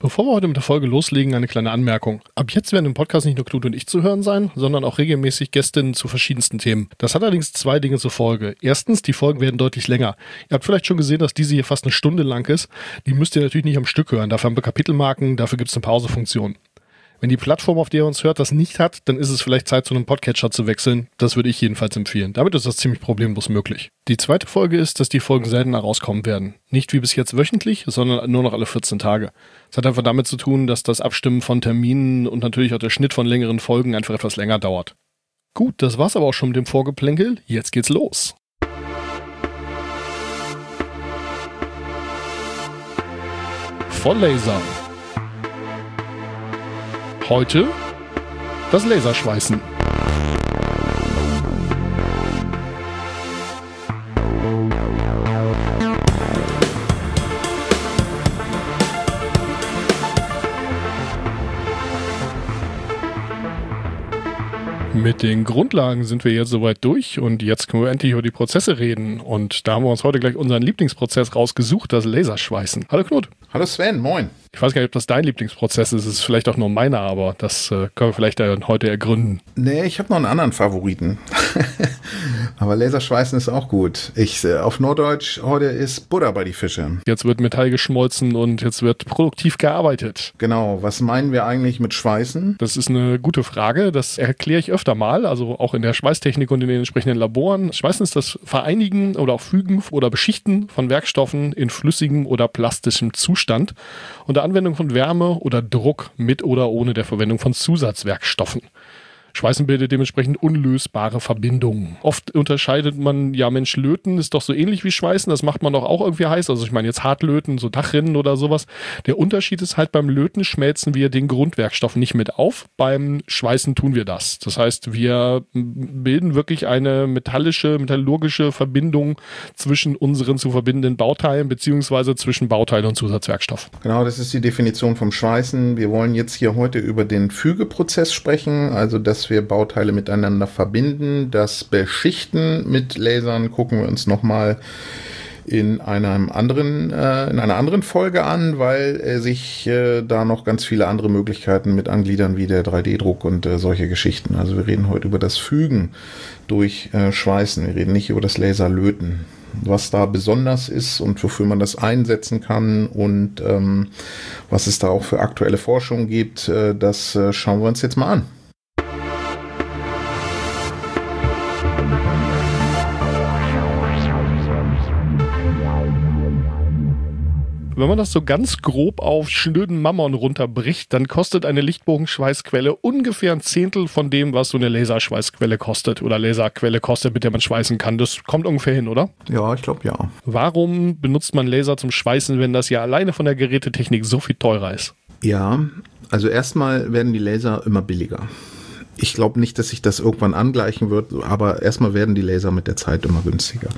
Bevor wir heute mit der Folge loslegen, eine kleine Anmerkung. Ab jetzt werden im Podcast nicht nur Knut und ich zu hören sein, sondern auch regelmäßig Gästinnen zu verschiedensten Themen. Das hat allerdings zwei Dinge zur Folge. Erstens, die Folgen werden deutlich länger. Ihr habt vielleicht schon gesehen, dass diese hier fast eine Stunde lang ist. Die müsst ihr natürlich nicht am Stück hören. Dafür haben wir Kapitelmarken, dafür gibt es eine Pausefunktion. Wenn die Plattform, auf der ihr uns hört, das nicht hat, dann ist es vielleicht Zeit, zu einem Podcatcher zu wechseln. Das würde ich jedenfalls empfehlen. Damit ist das ziemlich problemlos möglich. Die zweite Folge ist, dass die Folgen seltener rauskommen werden. Nicht wie bis jetzt wöchentlich, sondern nur noch alle 14 Tage. Das hat einfach damit zu tun, dass das Abstimmen von Terminen und natürlich auch der Schnitt von längeren Folgen einfach etwas länger dauert. Gut, das war's aber auch schon mit dem Vorgeplänkel. Jetzt geht's los. Volllaser. Heute das Laserschweißen. Mit den Grundlagen sind wir jetzt soweit durch und jetzt können wir endlich über die Prozesse reden. Und da haben wir uns heute gleich unseren Lieblingsprozess rausgesucht, das Laserschweißen. Hallo Knut. Hallo Sven, moin. Ich weiß gar nicht, ob das dein Lieblingsprozess ist. Es ist vielleicht auch nur meiner, aber das können wir vielleicht heute ergründen. Nee, ich habe noch einen anderen Favoriten. Aber Laserschweißen ist auch gut. Auf Norddeutsch, heute ist Butter bei die Fische. Jetzt wird Metall geschmolzen und jetzt wird produktiv gearbeitet. Genau, was meinen wir eigentlich mit Schweißen? Das ist eine gute Frage. Das erkläre ich öfter mal, also auch in der Schweißtechnik und in den entsprechenden Laboren. Schweißen ist das Vereinigen oder auch Fügen oder Beschichten von Werkstoffen in flüssigem oder plastischem Zustand unter Anwendung von Wärme oder Druck mit oder ohne der Verwendung von Zusatzwerkstoffen. Schweißen bildet dementsprechend unlösbare Verbindungen. Oft unterscheidet man, ja Mensch, Löten ist doch so ähnlich wie Schweißen, das macht man doch auch irgendwie heiß. Also ich meine jetzt Hartlöten, so Dachrinnen oder sowas. Der Unterschied ist halt, beim Löten schmelzen wir den Grundwerkstoff nicht mit auf, beim Schweißen tun wir das. Das heißt, wir bilden wirklich eine metallurgische Verbindung zwischen unseren zu verbindenden Bauteilen beziehungsweise zwischen Bauteil und Zusatzwerkstoff. Genau, das ist die Definition vom Schweißen. Wir wollen jetzt hier heute über den Fügeprozess sprechen, also dass wir Bauteile miteinander verbinden. Das Beschichten mit Lasern gucken wir uns nochmal in einer anderen Folge an, weil sich da noch ganz viele andere Möglichkeiten mit angliedern, wie der 3D-Druck und solche Geschichten. Also wir reden heute über das Fügen durch Schweißen. Wir reden nicht über das Laserlöten. Was da besonders ist und wofür man das einsetzen kann und was es da auch für aktuelle Forschung gibt, das schauen wir uns jetzt mal an. Wenn man das so ganz grob auf schnöden Mammon runterbricht, dann kostet eine Lichtbogenschweißquelle ungefähr ein Zehntel von dem, was so eine Laserschweißquelle kostet oder Laserquelle kostet, mit der man schweißen kann. Das kommt ungefähr hin, oder? Ja, ich glaube ja. Warum benutzt man Laser zum Schweißen, wenn das ja alleine von der Gerätetechnik so viel teurer ist? Ja, also erstmal werden die Laser immer billiger. Ich glaube nicht, dass sich das irgendwann angleichen wird, aber erstmal werden die Laser mit der Zeit immer günstiger.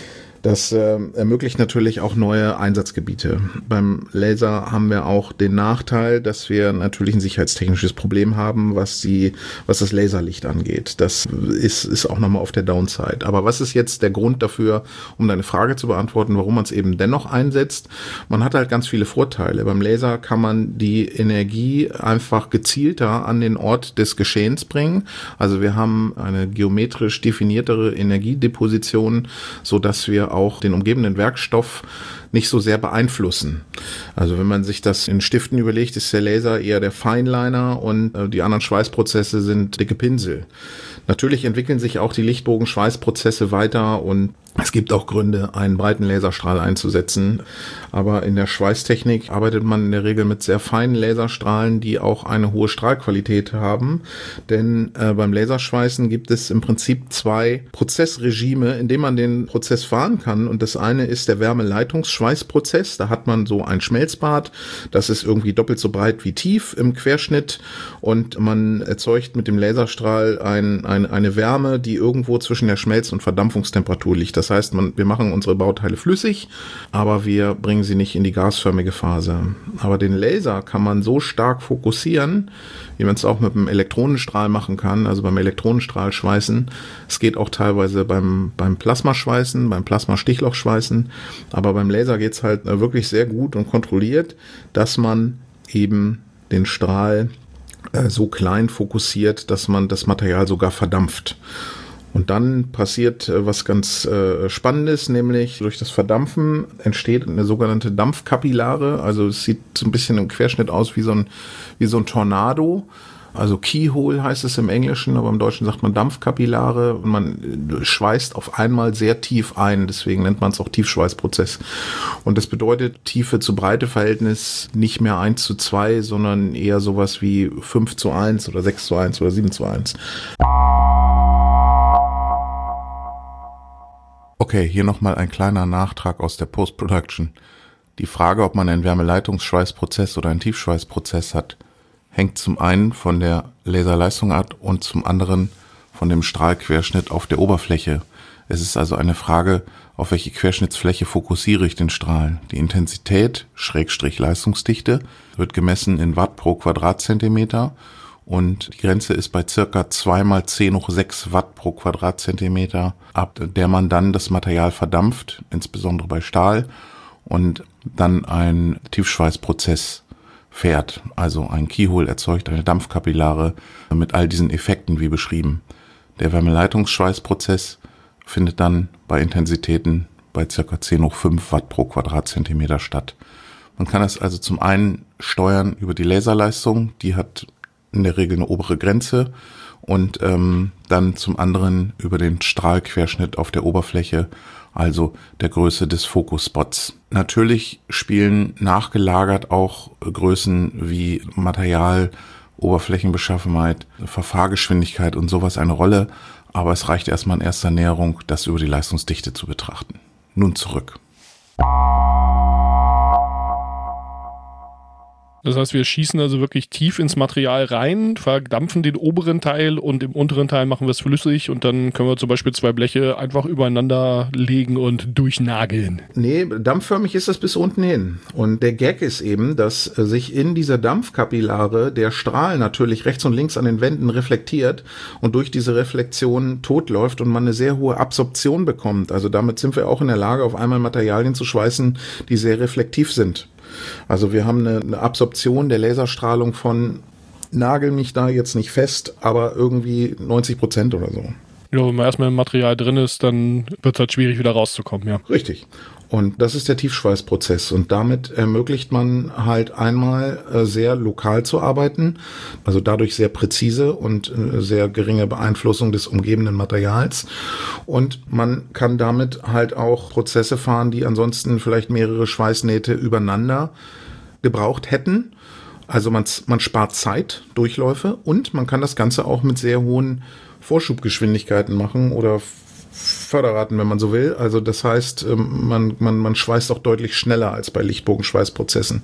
Das ermöglicht natürlich auch neue Einsatzgebiete. Beim Laser haben wir auch den Nachteil, dass wir natürlich ein sicherheitstechnisches Problem haben, was das Laserlicht angeht. Das ist auch nochmal auf der Downside. Aber was ist jetzt der Grund dafür, um deine Frage zu beantworten, warum man es eben dennoch einsetzt? Man hat halt ganz viele Vorteile. Beim Laser kann man die Energie einfach gezielter an den Ort des Geschehens bringen. Also wir haben eine geometrisch definiertere Energiedeposition, sodass wir auch den umgebenden Werkstoff nicht so sehr beeinflussen. Also wenn man sich das in Stiften überlegt, ist der Laser eher der Fineliner und die anderen Schweißprozesse sind dicke Pinsel. Natürlich entwickeln sich auch die Lichtbogenschweißprozesse weiter und es gibt auch Gründe, einen breiten Laserstrahl einzusetzen. Aber in der Schweißtechnik arbeitet man in der Regel mit sehr feinen Laserstrahlen, die auch eine hohe Strahlqualität haben. Denn beim Laserschweißen gibt es im Prinzip zwei Prozessregime, in denen man den Prozess fahren kann. Und das eine ist der Wärmeleitungsschweißprozess. Da hat man so ein Schmelzbad. Das ist irgendwie doppelt so breit wie tief im Querschnitt. Und man erzeugt mit dem Laserstrahl eine Wärme, die irgendwo zwischen der Schmelz- und Verdampfungstemperatur liegt. Das heißt, wir machen unsere Bauteile flüssig, aber wir bringen sie nicht in die gasförmige Phase. Aber den Laser kann man so stark fokussieren, wie man es auch mit einem Elektronenstrahl machen kann, also beim Elektronenstrahl schweißen. Es geht auch teilweise beim Plasmaschweißen, beim Plasmastichlochschweißen, aber beim Laser geht es halt wirklich sehr gut und kontrolliert, dass man eben den Strahl so klein fokussiert, dass man das Material sogar verdampft. Und dann passiert was ganz Spannendes, nämlich durch das Verdampfen entsteht eine sogenannte Dampfkapillare. Also es sieht so ein bisschen im Querschnitt aus wie so ein Tornado. Also Keyhole heißt es im Englischen, aber im Deutschen sagt man Dampfkapillare. Und man schweißt auf einmal sehr tief ein, deswegen nennt man es auch Tiefschweißprozess. Und das bedeutet Tiefe-zu-Breite-Verhältnis nicht mehr 1:2, sondern eher sowas wie 5:1 oder 6:1 oder 7:1. Okay, hier nochmal ein kleiner Nachtrag aus der Post-Production. Die Frage, ob man einen Wärmeleitungsschweißprozess oder einen Tiefschweißprozess hat, hängt zum einen von der Laserleistung ab und zum anderen von dem Strahlquerschnitt auf der Oberfläche. Es ist also eine Frage, auf welche Querschnittsfläche fokussiere ich den Strahl. Die Intensität, Leistungsdichte, wird gemessen in Watt pro Quadratzentimeter und die Grenze ist bei circa 2 mal 10⁶ Watt pro Quadratzentimeter, ab der man dann das Material verdampft, insbesondere bei Stahl, und dann einen Tiefschweißprozess fährt. Also ein Keyhole erzeugt eine Dampfkapillare mit all diesen Effekten wie beschrieben. Der Wärmeleitungsschweißprozess findet dann bei Intensitäten bei ca. 10⁵ Watt pro Quadratzentimeter statt. Man kann es also zum einen steuern über die Laserleistung, die hat in der Regel eine obere Grenze, und dann zum anderen über den Strahlquerschnitt auf der Oberfläche, also der Größe des Fokusspots. Natürlich spielen nachgelagert auch Größen wie Material, Oberflächenbeschaffenheit, Verfahrgeschwindigkeit und sowas eine Rolle, aber es reicht erstmal in erster Näherung, das über die Leistungsdichte zu betrachten. Nun zurück. Das heißt, wir schießen also wirklich tief ins Material rein, verdampfen den oberen Teil und im unteren Teil machen wir es flüssig und dann können wir zum Beispiel 2 Bleche einfach übereinander legen und durchnageln. Nee, dampfförmig ist das bis unten hin. Und der Gag ist eben, dass sich in dieser Dampfkapillare der Strahl natürlich rechts und links an den Wänden reflektiert und durch diese Reflexion totläuft und man eine sehr hohe Absorption bekommt. Also damit sind wir auch in der Lage, auf einmal Materialien zu schweißen, die sehr reflektiv sind. Also wir haben eine Absorption der Laserstrahlung von, nagel mich da jetzt nicht fest, aber irgendwie 90% oder so. Ja, wenn man erstmal im Material drin ist, dann wird es halt schwierig, wieder rauszukommen, ja. Richtig. Und das ist der Tiefschweißprozess. Und damit ermöglicht man halt einmal sehr lokal zu arbeiten, also dadurch sehr präzise und sehr geringe Beeinflussung des umgebenden Materials. Und man kann damit halt auch Prozesse fahren, die ansonsten vielleicht mehrere Schweißnähte übereinander gebraucht hätten. Also man spart Zeit, Durchläufe, und man kann das Ganze auch mit sehr hohen Vorschubgeschwindigkeiten machen oder Förderraten, wenn man so will. Also das heißt, man schweißt auch deutlich schneller als bei Lichtbogenschweißprozessen.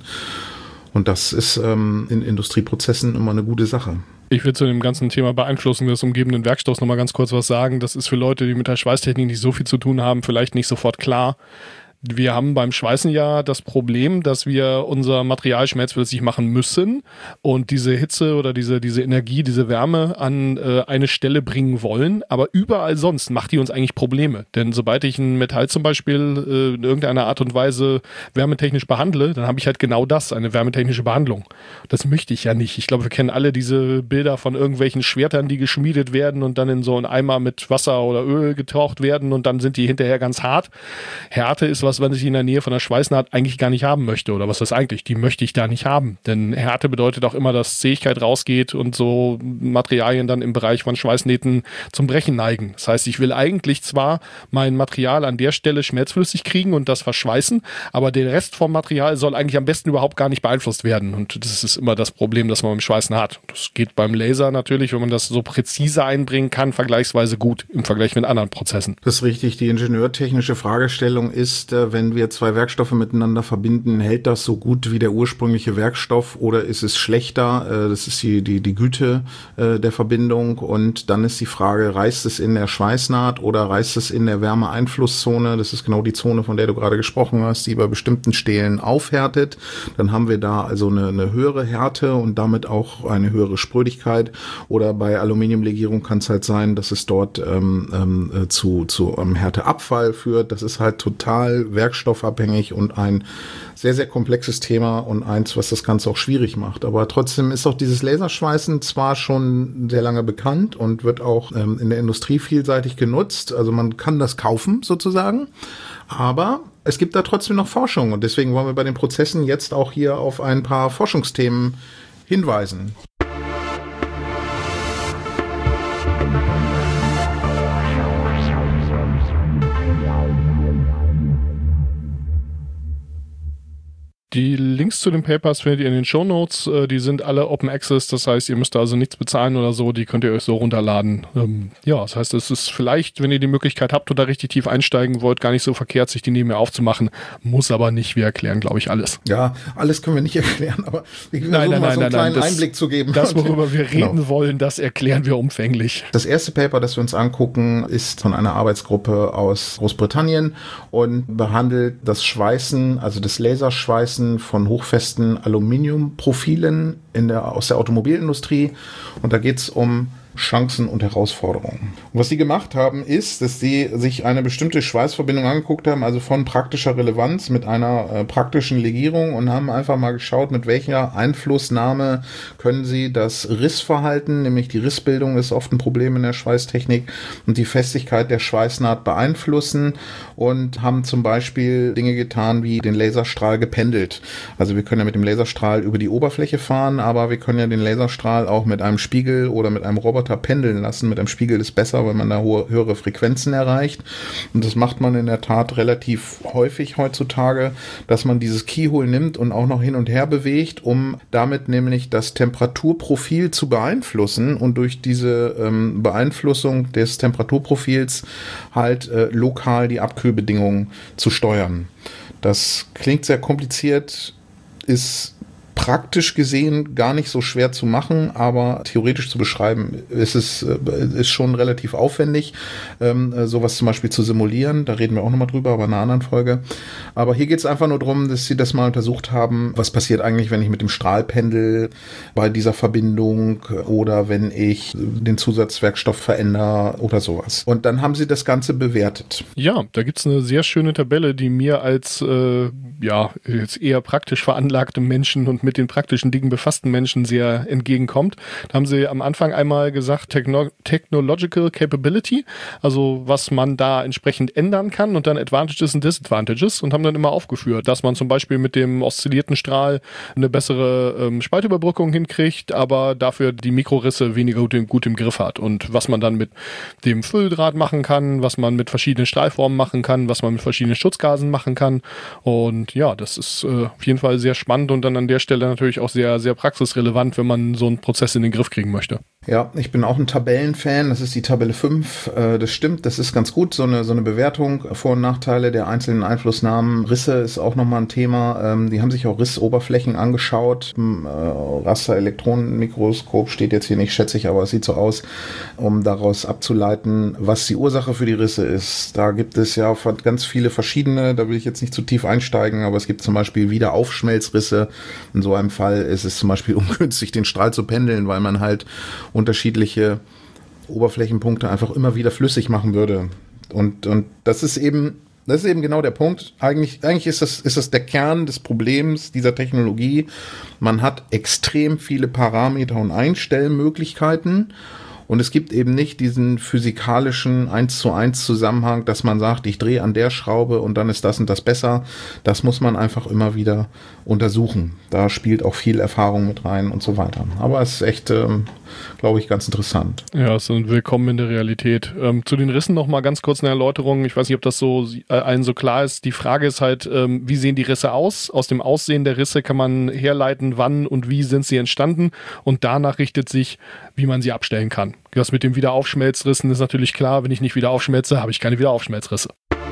Und das ist in Industrieprozessen immer eine gute Sache. Ich will zu dem ganzen Thema Beeinflussung des umgebenden Werkstoffs noch mal ganz kurz was sagen. Das ist für Leute, die mit der Schweißtechnik nicht so viel zu tun haben, vielleicht nicht sofort klar. Wir haben beim Schweißen ja das Problem, dass wir unser Material schmelzflüssig machen müssen und diese Hitze oder diese Energie, diese Wärme an eine Stelle bringen wollen. Aber überall sonst macht die uns eigentlich Probleme. Denn sobald ich ein Metall zum Beispiel in irgendeiner Art und Weise wärmetechnisch behandle, dann habe ich halt genau das, eine wärmetechnische Behandlung. Das möchte ich ja nicht. Ich glaube, wir kennen alle diese Bilder von irgendwelchen Schwertern, die geschmiedet werden und dann in so einen Eimer mit Wasser oder Öl getaucht werden und dann sind die hinterher ganz hart. Härte ist was ich in der Nähe von der Schweißnaht eigentlich gar nicht haben möchte. Oder was ist eigentlich? Die möchte ich da nicht haben. Denn Härte bedeutet auch immer, dass Zähigkeit rausgeht und so Materialien dann im Bereich von Schweißnähten zum Brechen neigen. Das heißt, ich will eigentlich zwar mein Material an der Stelle schmelzflüssig kriegen und das verschweißen, aber der Rest vom Material soll eigentlich am besten überhaupt gar nicht beeinflusst werden. Und das ist immer das Problem, das man beim Schweißen hat. Das geht beim Laser natürlich, wenn man das so präzise einbringen kann, vergleichsweise gut im Vergleich mit anderen Prozessen. Das ist richtig. Die ingenieurtechnische Fragestellung ist, wenn wir 2 Werkstoffe miteinander verbinden, hält das so gut wie der ursprüngliche Werkstoff oder ist es schlechter? Das ist die Güte der Verbindung. Und dann ist die Frage, reißt es in der Schweißnaht oder reißt es in der Wärmeeinflusszone? Das ist genau die Zone, von der du gerade gesprochen hast, die bei bestimmten Stählen aufhärtet. Dann haben wir da also eine höhere Härte und damit auch eine höhere Sprödigkeit. Oder bei Aluminiumlegierung kann es halt sein, dass es dort zu einem Härteabfall führt. Das ist halt total werkstoffabhängig und ein sehr, sehr komplexes Thema und eins, was das Ganze auch schwierig macht. Aber trotzdem ist auch dieses Laserschweißen zwar schon sehr lange bekannt und wird auch in der Industrie vielseitig genutzt. Also man kann das kaufen sozusagen, aber es gibt da trotzdem noch Forschung und deswegen wollen wir bei den Prozessen jetzt auch hier auf ein paar Forschungsthemen hinweisen. Die Links zu den Papers findet ihr in den Shownotes. Die sind alle Open Access, das heißt, ihr müsst da also nichts bezahlen oder so, die könnt ihr euch so runterladen. Das heißt, es ist vielleicht, wenn ihr die Möglichkeit habt oder richtig tief einsteigen wollt, gar nicht so verkehrt, sich die nebenher aufzumachen. Muss aber nicht. Wir erklären, glaube ich, alles. Ja, alles können wir nicht erklären, aber wir versuchen mal so einen kleinen Einblick zu geben. Das, worüber wir reden wollen, das erklären wir umfänglich. Das erste Paper, das wir uns angucken, ist von einer Arbeitsgruppe aus Großbritannien und behandelt das Schweißen, also das Laserschweißen von hochfesten Aluminiumprofilen aus der Automobilindustrie. Und da geht es um Chancen und Herausforderungen. Und was sie gemacht haben, ist, dass sie sich eine bestimmte Schweißverbindung angeguckt haben, also von praktischer Relevanz mit einer praktischen Legierung und haben einfach mal geschaut, mit welcher Einflussnahme können sie das Rissverhalten, nämlich die Rissbildung ist oft ein Problem in der Schweißtechnik, und die Festigkeit der Schweißnaht beeinflussen und haben zum Beispiel Dinge getan, wie den Laserstrahl gependelt. Also wir können ja mit dem Laserstrahl über die Oberfläche fahren, aber wir können ja den Laserstrahl auch mit einem Spiegel oder mit einem Roboter pendeln lassen. Mit einem Spiegel ist besser, weil man da höhere Frequenzen erreicht. Und das macht man in der Tat relativ häufig heutzutage, dass man dieses Keyhole nimmt und auch noch hin und her bewegt, um damit nämlich das Temperaturprofil zu beeinflussen und durch diese Beeinflussung des Temperaturprofils halt lokal die Abkühlbedingungen zu steuern. Das klingt sehr kompliziert, ist praktisch gesehen gar nicht so schwer zu machen, aber theoretisch zu beschreiben ist schon relativ aufwendig, sowas zum Beispiel zu simulieren. Da reden wir auch nochmal drüber, aber in einer anderen Folge. Aber hier geht es einfach nur darum, dass sie das mal untersucht haben, was passiert eigentlich, wenn ich mit dem Strahl pendel bei dieser Verbindung oder wenn ich den Zusatzwerkstoff verändere oder sowas. Und dann haben sie das Ganze bewertet. Ja, da gibt es eine sehr schöne Tabelle, die mir als jetzt eher praktisch veranlagtem Menschen und mit den praktischen Dingen befassten Menschen sehr entgegenkommt. Da haben sie am Anfang einmal gesagt, Technological Capability, also was man da entsprechend ändern kann und dann Advantages und Disadvantages und haben dann immer aufgeführt, dass man zum Beispiel mit dem oszillierten Strahl eine bessere Spaltüberbrückung hinkriegt, aber dafür die Mikrorisse weniger gut im Griff hat und was man dann mit dem Fülldraht machen kann, was man mit verschiedenen Strahlformen machen kann, was man mit verschiedenen Schutzgasen machen kann und ja, das ist auf jeden Fall sehr spannend und dann an der Stelle natürlich auch sehr, sehr praxisrelevant, wenn man so einen Prozess in den Griff kriegen möchte. Ja, ich bin auch ein Tabellenfan. Das ist die Tabelle 5. Das stimmt, das ist ganz gut. So eine Bewertung, Vor- und Nachteile der einzelnen Einflussnahmen. Risse ist auch nochmal ein Thema. Die haben sich auch Rissoberflächen angeschaut. Raster-Elektronenmikroskop steht jetzt hier nicht, schätze ich, aber es sieht so aus, um daraus abzuleiten, was die Ursache für die Risse ist. Da gibt es ja ganz viele verschiedene, da will ich jetzt nicht zu tief einsteigen, aber es gibt zum Beispiel Wiederaufschmelzrisse. In so einem Fall ist es zum Beispiel ungünstig, den Strahl zu pendeln, weil man halt unterschiedliche Oberflächenpunkte einfach immer wieder flüssig machen würde. Und das ist eben genau der Punkt. Eigentlich ist das der Kern des Problems dieser Technologie. Man hat extrem viele Parameter und Einstellmöglichkeiten. Und es gibt eben nicht diesen physikalischen 1:1 Zusammenhang, dass man sagt, ich drehe an der Schraube und dann ist das und das besser. Das muss man einfach immer wieder untersuchen. Da spielt auch viel Erfahrung mit rein und so weiter. Aber es ist echt, glaube ich, ganz interessant. Ja, es ist willkommen in der Realität. Zu den Rissen noch mal ganz kurz eine Erläuterung. Ich weiß nicht, ob das so allen so klar ist. Die Frage ist halt, wie sehen die Risse aus? Aus dem Aussehen der Risse kann man herleiten, wann und wie sind sie entstanden. Und danach richtet sich, wie man sie abstellen kann. Das mit dem Wiederaufschmelzrissen ist natürlich klar. Wenn ich nicht wieder aufschmelze, habe ich keine Wiederaufschmelzrisse.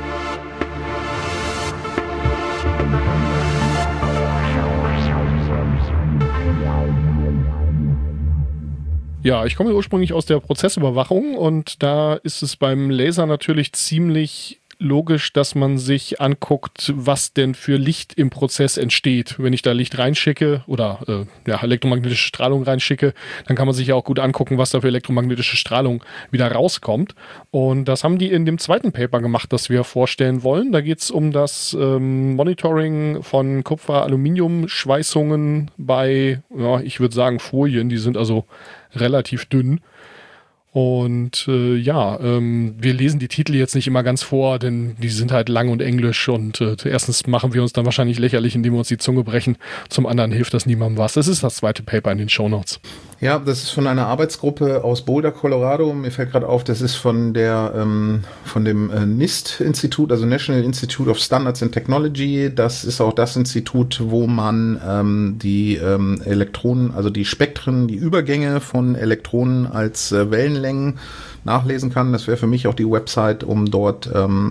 Ja, ich komme ursprünglich aus der Prozessüberwachung und da ist es beim Laser natürlich ziemlich logisch, dass man sich anguckt, was denn für Licht im Prozess entsteht. Wenn ich da Licht reinschicke oder elektromagnetische Strahlung reinschicke, dann kann man sich ja auch gut angucken, was da für elektromagnetische Strahlung wieder rauskommt. Und das haben die in dem zweiten Paper gemacht, das wir vorstellen wollen. Da geht es um das Monitoring von Kupfer-Aluminium-Schweißungen bei, ich würde sagen Folien, die sind also relativ dünn. Und wir lesen die Titel jetzt nicht immer ganz vor, denn die sind halt lang und englisch und erstens machen wir uns dann wahrscheinlich lächerlich, indem wir uns die Zunge brechen. Zum anderen hilft das niemandem was. Das ist das zweite Paper in den Shownotes. Ja, das ist von einer Arbeitsgruppe aus Boulder, Colorado. Mir fällt gerade auf, das ist von dem NIST-Institut, also National Institute of Standards and Technology. Das ist auch das Institut, wo man die Elektronen, also die Spektren, die Übergänge von Elektronen als Wellenlängen nachlesen kann. Das wäre für mich auch die Website, um dort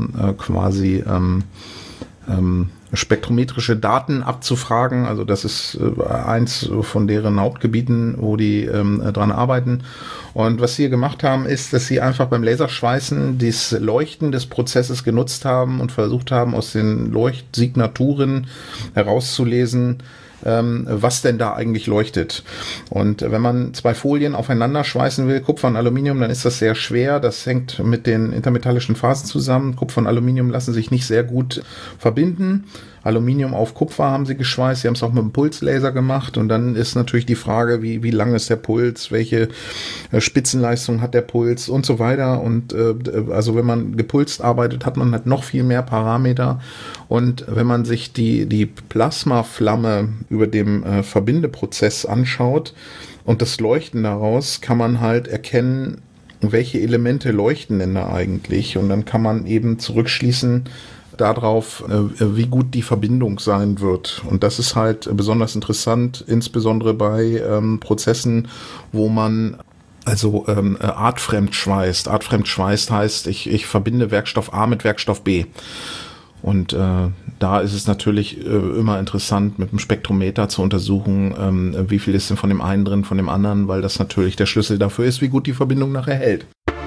spektrometrische Daten abzufragen. Also das ist eins von deren Hauptgebieten, wo die dran arbeiten. Und was sie gemacht haben, ist, dass sie einfach beim Laserschweißen das Leuchten des Prozesses genutzt haben und versucht haben, aus den Leuchtsignaturen herauszulesen, was denn da eigentlich leuchtet. Und wenn man zwei Folien aufeinander schweißen will, Kupfer und Aluminium, dann ist das sehr schwer. Das hängt mit den intermetallischen Phasen zusammen. Kupfer und Aluminium lassen sich nicht sehr gut verbinden. Aluminium auf Kupfer haben sie geschweißt. Sie haben es auch mit dem Pulslaser gemacht. Und dann ist natürlich die Frage, wie lang ist der Puls, welche Spitzenleistung hat der Puls und so weiter. Und also wenn man gepulst arbeitet, hat man halt noch viel mehr Parameter. Und wenn man sich die Plasmaflamme über dem Verbindeprozess anschaut und das Leuchten daraus, kann man halt erkennen, welche Elemente leuchten denn da eigentlich. Und dann kann man eben zurückschließen darauf, wie gut die Verbindung sein wird. Und das ist halt besonders interessant, insbesondere bei Prozessen, wo man artfremd schweißt. Artfremd schweißt heißt, ich verbinde Werkstoff A mit Werkstoff B. Und da ist es natürlich immer interessant, mit dem Spektrometer zu untersuchen, wie viel ist denn von dem einen drin, von dem anderen, weil das natürlich der Schlüssel dafür ist, wie gut die Verbindung nachher hält.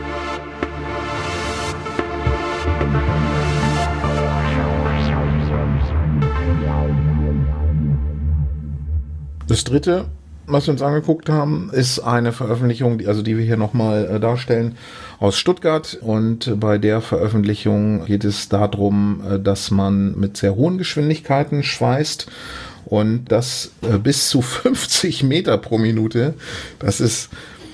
Das dritte, was wir uns angeguckt haben, ist eine Veröffentlichung, die wir hier nochmal darstellen, aus Stuttgart. Und bei der Veröffentlichung geht es darum, dass man mit sehr hohen Geschwindigkeiten schweißt und das bis zu 50 Meter pro Minute. Das ist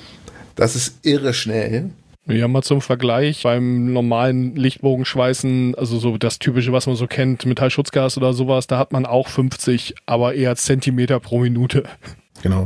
irre schnell. Ja, mal zum Vergleich, beim normalen Lichtbogenschweißen, also so das Typische, was man so kennt, Metallschutzgas oder sowas, da hat man auch 50, aber eher Zentimeter pro Minute. Genau.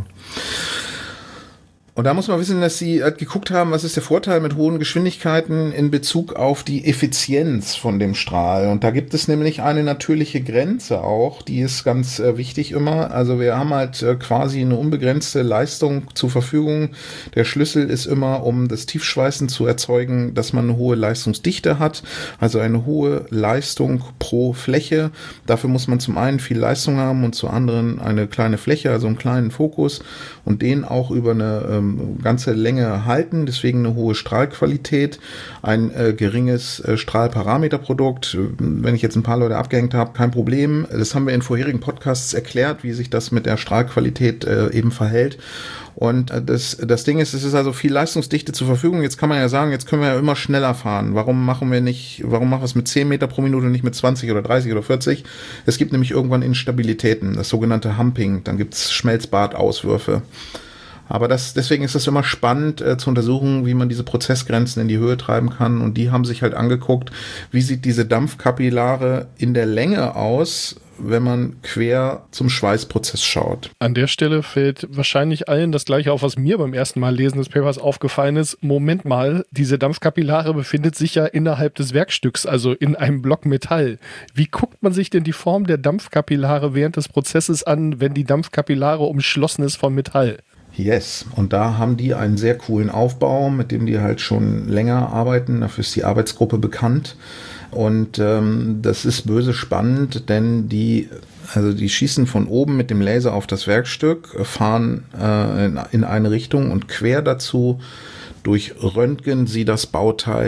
Und da muss man wissen, dass sie halt geguckt haben, was ist der Vorteil mit hohen Geschwindigkeiten in Bezug auf die Effizienz von dem Strahl. Und da gibt es nämlich eine natürliche Grenze auch, die ist ganz wichtig immer. Also wir haben halt quasi eine unbegrenzte Leistung zur Verfügung. Der Schlüssel ist immer, um das Tiefschweißen zu erzeugen, dass man eine hohe Leistungsdichte hat, also eine hohe Leistung pro Fläche. Dafür muss man zum einen viel Leistung haben und zum anderen eine kleine Fläche, also einen kleinen Fokus und den auch über eine ganze Länge halten, deswegen eine hohe Strahlqualität, ein geringes Strahlparameterprodukt. Wenn ich jetzt ein paar Leute abgehängt habe, kein Problem. Das haben wir in vorherigen Podcasts erklärt, wie sich das mit der Strahlqualität eben verhält. Und das Ding ist, es ist also viel Leistungsdichte zur Verfügung. Jetzt kann man ja sagen, jetzt können wir ja immer schneller fahren. Warum machen wir es mit 10 Meter pro Minute und nicht mit 20 oder 30 oder 40? Es gibt nämlich irgendwann Instabilitäten, das sogenannte Humping. Dann gibt es Schmelzbadauswürfe. Aber deswegen ist es immer spannend zu untersuchen, wie man diese Prozessgrenzen in die Höhe treiben kann. Und die haben sich halt angeguckt, wie sieht diese Dampfkapillare in der Länge aus, wenn man quer zum Schweißprozess schaut. An der Stelle fällt wahrscheinlich allen das Gleiche auf, was mir beim ersten Mal lesen des Papers aufgefallen ist. Moment mal, diese Dampfkapillare befindet sich ja innerhalb des Werkstücks, also in einem Block Metall. Wie guckt man sich denn die Form der Dampfkapillare während des Prozesses an, wenn die Dampfkapillare umschlossen ist von Metall? Yes, und da haben die einen sehr coolen Aufbau, mit dem die halt schon länger arbeiten. Dafür ist die Arbeitsgruppe bekannt. Und das ist böse spannend, denn die schießen von oben mit dem Laser auf das Werkstück, fahren in eine Richtung und quer dazu durchröntgen sie das Bauteil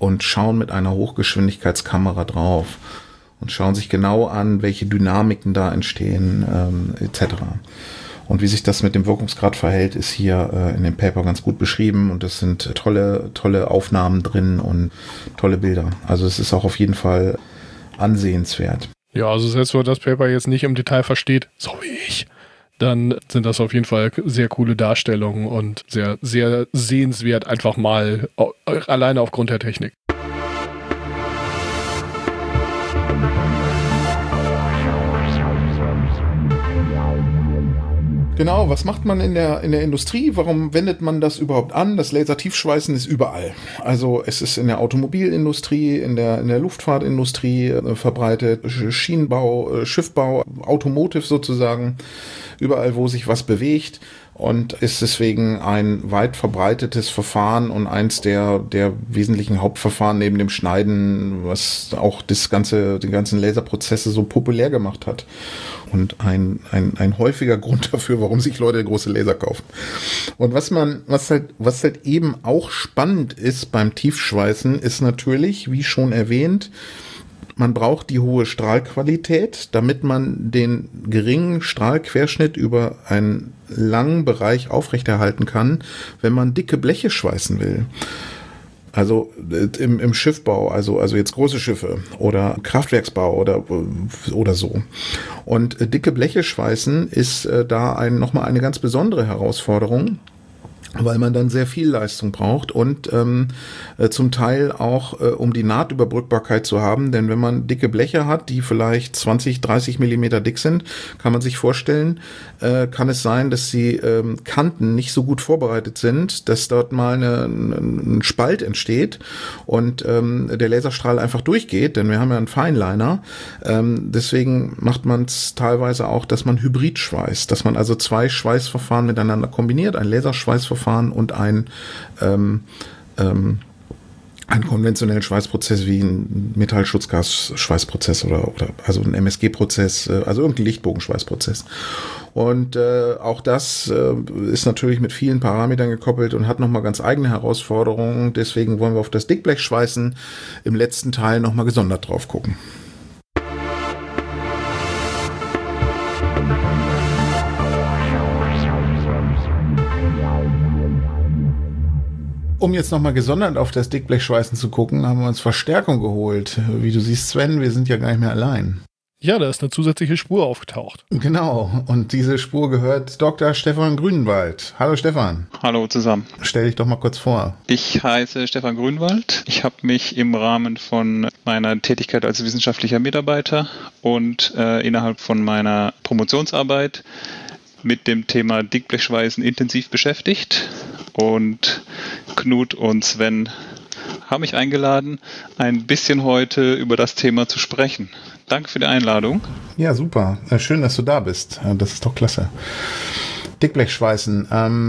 und schauen mit einer Hochgeschwindigkeitskamera drauf und schauen sich genau an, welche Dynamiken da entstehen, etc. Und wie sich das mit dem Wirkungsgrad verhält, ist hier in dem Paper ganz gut beschrieben und es sind tolle Aufnahmen drin und tolle Bilder. Also es ist auch auf jeden Fall ansehenswert. Ja, also selbst wenn man das Paper jetzt nicht im Detail versteht, so wie ich, dann sind das auf jeden Fall sehr coole Darstellungen und sehr, sehr sehenswert einfach mal, alleine aufgrund der Technik. Genau, was macht man in der Industrie? Warum wendet man das überhaupt an? Das Lasertiefschweißen ist überall. Also es ist in der Automobilindustrie, in der Luftfahrtindustrie verbreitet, Schienenbau, Schiffbau, Automotive sozusagen, überall, wo sich was bewegt. Und ist deswegen ein weit verbreitetes Verfahren und eins der wesentlichen Hauptverfahren neben dem Schneiden, was auch die ganzen Laserprozesse so populär gemacht hat. Und ein häufiger Grund dafür, warum sich Leute große Laser kaufen. Und was halt eben auch spannend ist beim Tiefschweißen, ist natürlich, wie schon erwähnt, man braucht die hohe Strahlqualität, damit man den geringen Strahlquerschnitt über einen langen Bereich aufrechterhalten kann, wenn man dicke Bleche schweißen will. Also im Schiffbau, also jetzt große Schiffe oder Kraftwerksbau oder so. Und dicke Bleche schweißen ist da nochmal eine ganz besondere Herausforderung, weil man dann sehr viel Leistung braucht und zum Teil auch, um die Nahtüberbrückbarkeit zu haben, denn wenn man dicke Bleche hat, die vielleicht 20, 30 Millimeter dick sind, kann man sich vorstellen, kann es sein, dass die Kanten nicht so gut vorbereitet sind, dass dort mal ein Spalt entsteht und der Laserstrahl einfach durchgeht, denn wir haben ja einen Feinliner. Deswegen macht man es teilweise auch, dass man Hybrid schweißt, dass man also zwei Schweißverfahren miteinander kombiniert, ein Laserschweißverfahren und einen konventionellen Schweißprozess wie ein Metallschutzgas-Schweißprozess oder also ein MSG-Prozess, also irgendein Lichtbogenschweißprozess. Und auch das ist natürlich mit vielen Parametern gekoppelt und hat nochmal ganz eigene Herausforderungen. Deswegen wollen wir auf das Dickblechschweißen im letzten Teil nochmal gesondert drauf gucken. Um jetzt nochmal gesondert auf das Dickblechschweißen zu gucken, haben wir uns Verstärkung geholt. Wie du siehst, Sven, wir sind ja gar nicht mehr allein. Ja, da ist eine zusätzliche Spur aufgetaucht. Genau, und diese Spur gehört Dr. Stefan Grünwald. Hallo Stefan. Hallo zusammen. Stell dich doch mal kurz vor. Ich heiße Stefan Grünwald. Ich habe mich im Rahmen von meiner Tätigkeit als wissenschaftlicher Mitarbeiter und innerhalb von meiner Promotionsarbeit mit dem Thema Dickblechschweißen intensiv beschäftigt. Und Knut und Sven haben mich eingeladen, ein bisschen heute über das Thema zu sprechen. Danke für die Einladung. Ja, super. Schön, dass du da bist. Das ist doch klasse. Dickblechschweißen.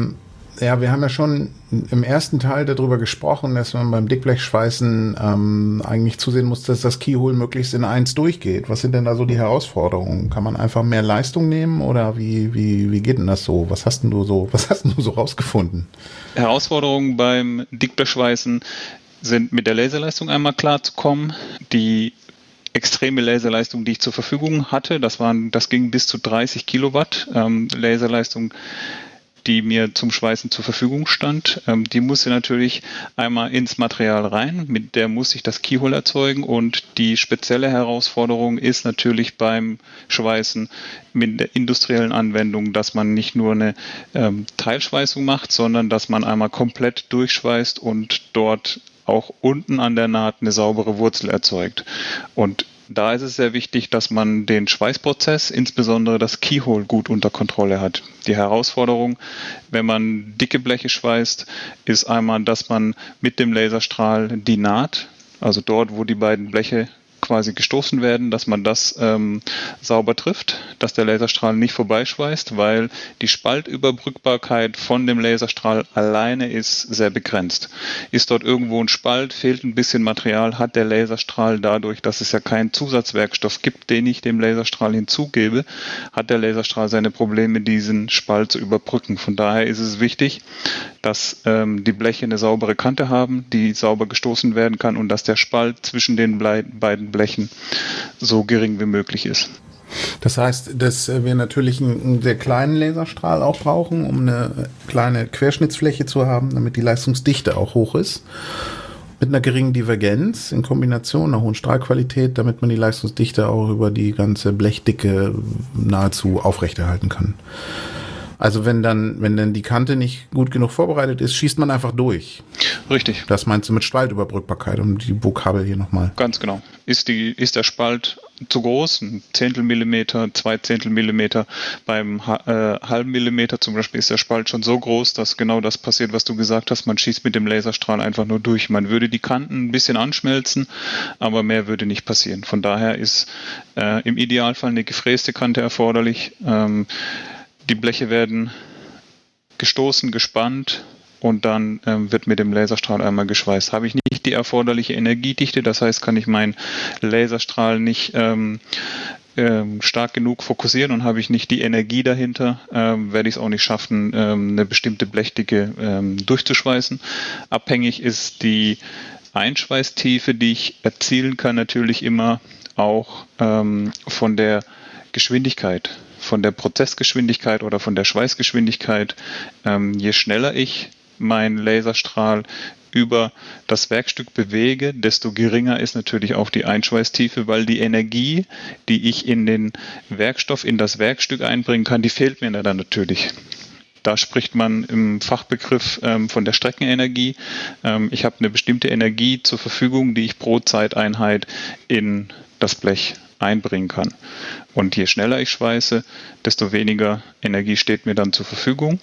Ja, wir haben ja schon im ersten Teil darüber gesprochen, dass man beim Dickblechschweißen eigentlich zusehen muss, dass das Keyhole möglichst in 1 durchgeht. Was sind denn da so die Herausforderungen? Kann man einfach mehr Leistung nehmen oder wie geht denn das so? Was hast du so rausgefunden? Herausforderungen beim Dickblechschweißen sind mit der Laserleistung einmal klarzukommen. Die extreme Laserleistung, die ich zur Verfügung hatte, das ging bis zu 30 Kilowatt Laserleistung, die mir zum Schweißen zur Verfügung stand. Die musste natürlich einmal ins Material rein, mit der muss ich das Keyhole erzeugen und die spezielle Herausforderung ist natürlich beim Schweißen mit der industriellen Anwendung, dass man nicht nur eine Teilschweißung macht, sondern dass man einmal komplett durchschweißt und dort auch unten an der Naht eine saubere Wurzel erzeugt. Und da ist es sehr wichtig, dass man den Schweißprozess, insbesondere das Keyhole, gut unter Kontrolle hat. Die Herausforderung, wenn man dicke Bleche schweißt, ist einmal, dass man mit dem Laserstrahl die Naht, also dort, wo die beiden Bleche quasi gestoßen werden, dass man das sauber trifft, dass der Laserstrahl nicht vorbeischweißt, weil die Spaltüberbrückbarkeit von dem Laserstrahl alleine ist sehr begrenzt. Ist dort irgendwo ein Spalt, fehlt ein bisschen Material, hat der Laserstrahl dadurch, dass es ja keinen Zusatzwerkstoff gibt, den ich dem Laserstrahl hinzugebe, hat der Laserstrahl seine Probleme, diesen Spalt zu überbrücken. Von daher ist es wichtig, dass die Bleche eine saubere Kante haben, die sauber gestoßen werden kann und dass der Spalt zwischen den beiden Blechen so gering wie möglich ist. Das heißt, dass wir natürlich einen sehr kleinen Laserstrahl auch brauchen, um eine kleine Querschnittsfläche zu haben, damit die Leistungsdichte auch hoch ist. Mit einer geringen Divergenz in Kombination einer hohen Strahlqualität, damit man die Leistungsdichte auch über die ganze Blechdicke nahezu aufrechterhalten kann. Also wenn dann die Kante nicht gut genug vorbereitet ist, schießt man einfach durch. Richtig. Das meinst du mit Spaltüberbrückbarkeit, um die Vokabel hier nochmal. Ganz genau. Ist der Spalt zu groß, ein Zehntel Millimeter, 2/10 Millimeter, beim halben Millimeter zum Beispiel ist der Spalt schon so groß, dass genau das passiert, was du gesagt hast. Man schießt mit dem Laserstrahl einfach nur durch. Man würde die Kanten ein bisschen anschmelzen, aber mehr würde nicht passieren. Von daher ist im Idealfall eine gefräste Kante erforderlich. Die Bleche werden gestoßen, gespannt und dann wird mit dem Laserstrahl einmal geschweißt. Habe ich nicht die erforderliche Energiedichte, das heißt, kann ich meinen Laserstrahl nicht stark genug fokussieren und habe ich nicht die Energie dahinter, werde ich es auch nicht schaffen, eine bestimmte Blechdicke durchzuschweißen. Abhängig ist die Einschweißtiefe, die ich erzielen kann, natürlich immer auch von der Geschwindigkeit, von der Prozessgeschwindigkeit oder von der Schweißgeschwindigkeit. Je schneller ich meinen Laserstrahl über das Werkstück bewege, desto geringer ist natürlich auch die Einschweißtiefe, weil die Energie, die ich in den Werkstoff, in das Werkstück einbringen kann, die fehlt mir dann natürlich. Da spricht man im Fachbegriff von der Streckenenergie. Ich habe eine bestimmte Energie zur Verfügung, die ich pro Zeiteinheit in das Blech einbringen kann. Und je schneller ich schweiße, desto weniger Energie steht mir dann zur Verfügung.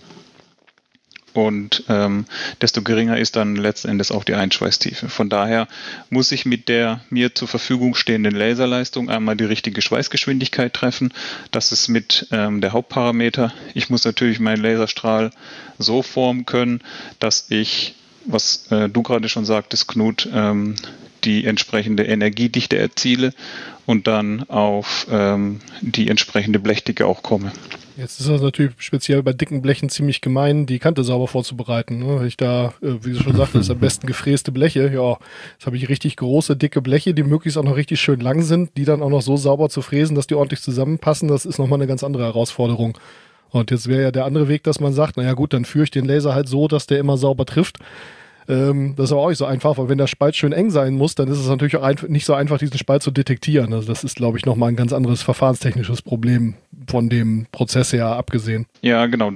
Und desto geringer ist dann letzten Endes auch die Einschweißtiefe. Von daher muss ich mit der mir zur Verfügung stehenden Laserleistung einmal die richtige Schweißgeschwindigkeit treffen. Das ist mit der Hauptparameter. Ich muss natürlich meinen Laserstrahl so formen können, dass ich, was du gerade schon sagtest, Knut, die entsprechende Energiedichte erziele und dann auf die entsprechende Blechdicke auch komme. Jetzt ist das natürlich speziell bei dicken Blechen ziemlich gemein, die Kante sauber vorzubereiten. Ne? Ich da, wie du schon sagtest, am besten gefräste Bleche. Ja, jetzt habe ich richtig große, dicke Bleche, die möglichst auch noch richtig schön lang sind, die dann auch noch so sauber zu fräsen, dass die ordentlich zusammenpassen. Das ist nochmal eine ganz andere Herausforderung. Und jetzt wäre ja der andere Weg, dass man sagt, naja gut, dann führe ich den Laser halt so, dass der immer sauber trifft. Das ist aber auch nicht so einfach, weil wenn der Spalt schön eng sein muss, dann ist es natürlich auch nicht so einfach, diesen Spalt zu detektieren. Also das ist, glaube ich, nochmal ein ganz anderes verfahrenstechnisches Problem von dem Prozess her abgesehen. Ja, genau.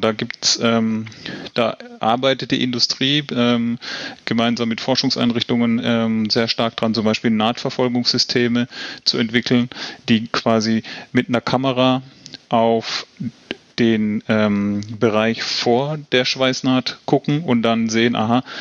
Da arbeitet die Industrie gemeinsam mit Forschungseinrichtungen sehr stark dran, zum Beispiel Nahtverfolgungssysteme zu entwickeln, die quasi mit einer Kamera auf den Bereich vor der Schweißnaht gucken und dann sehen,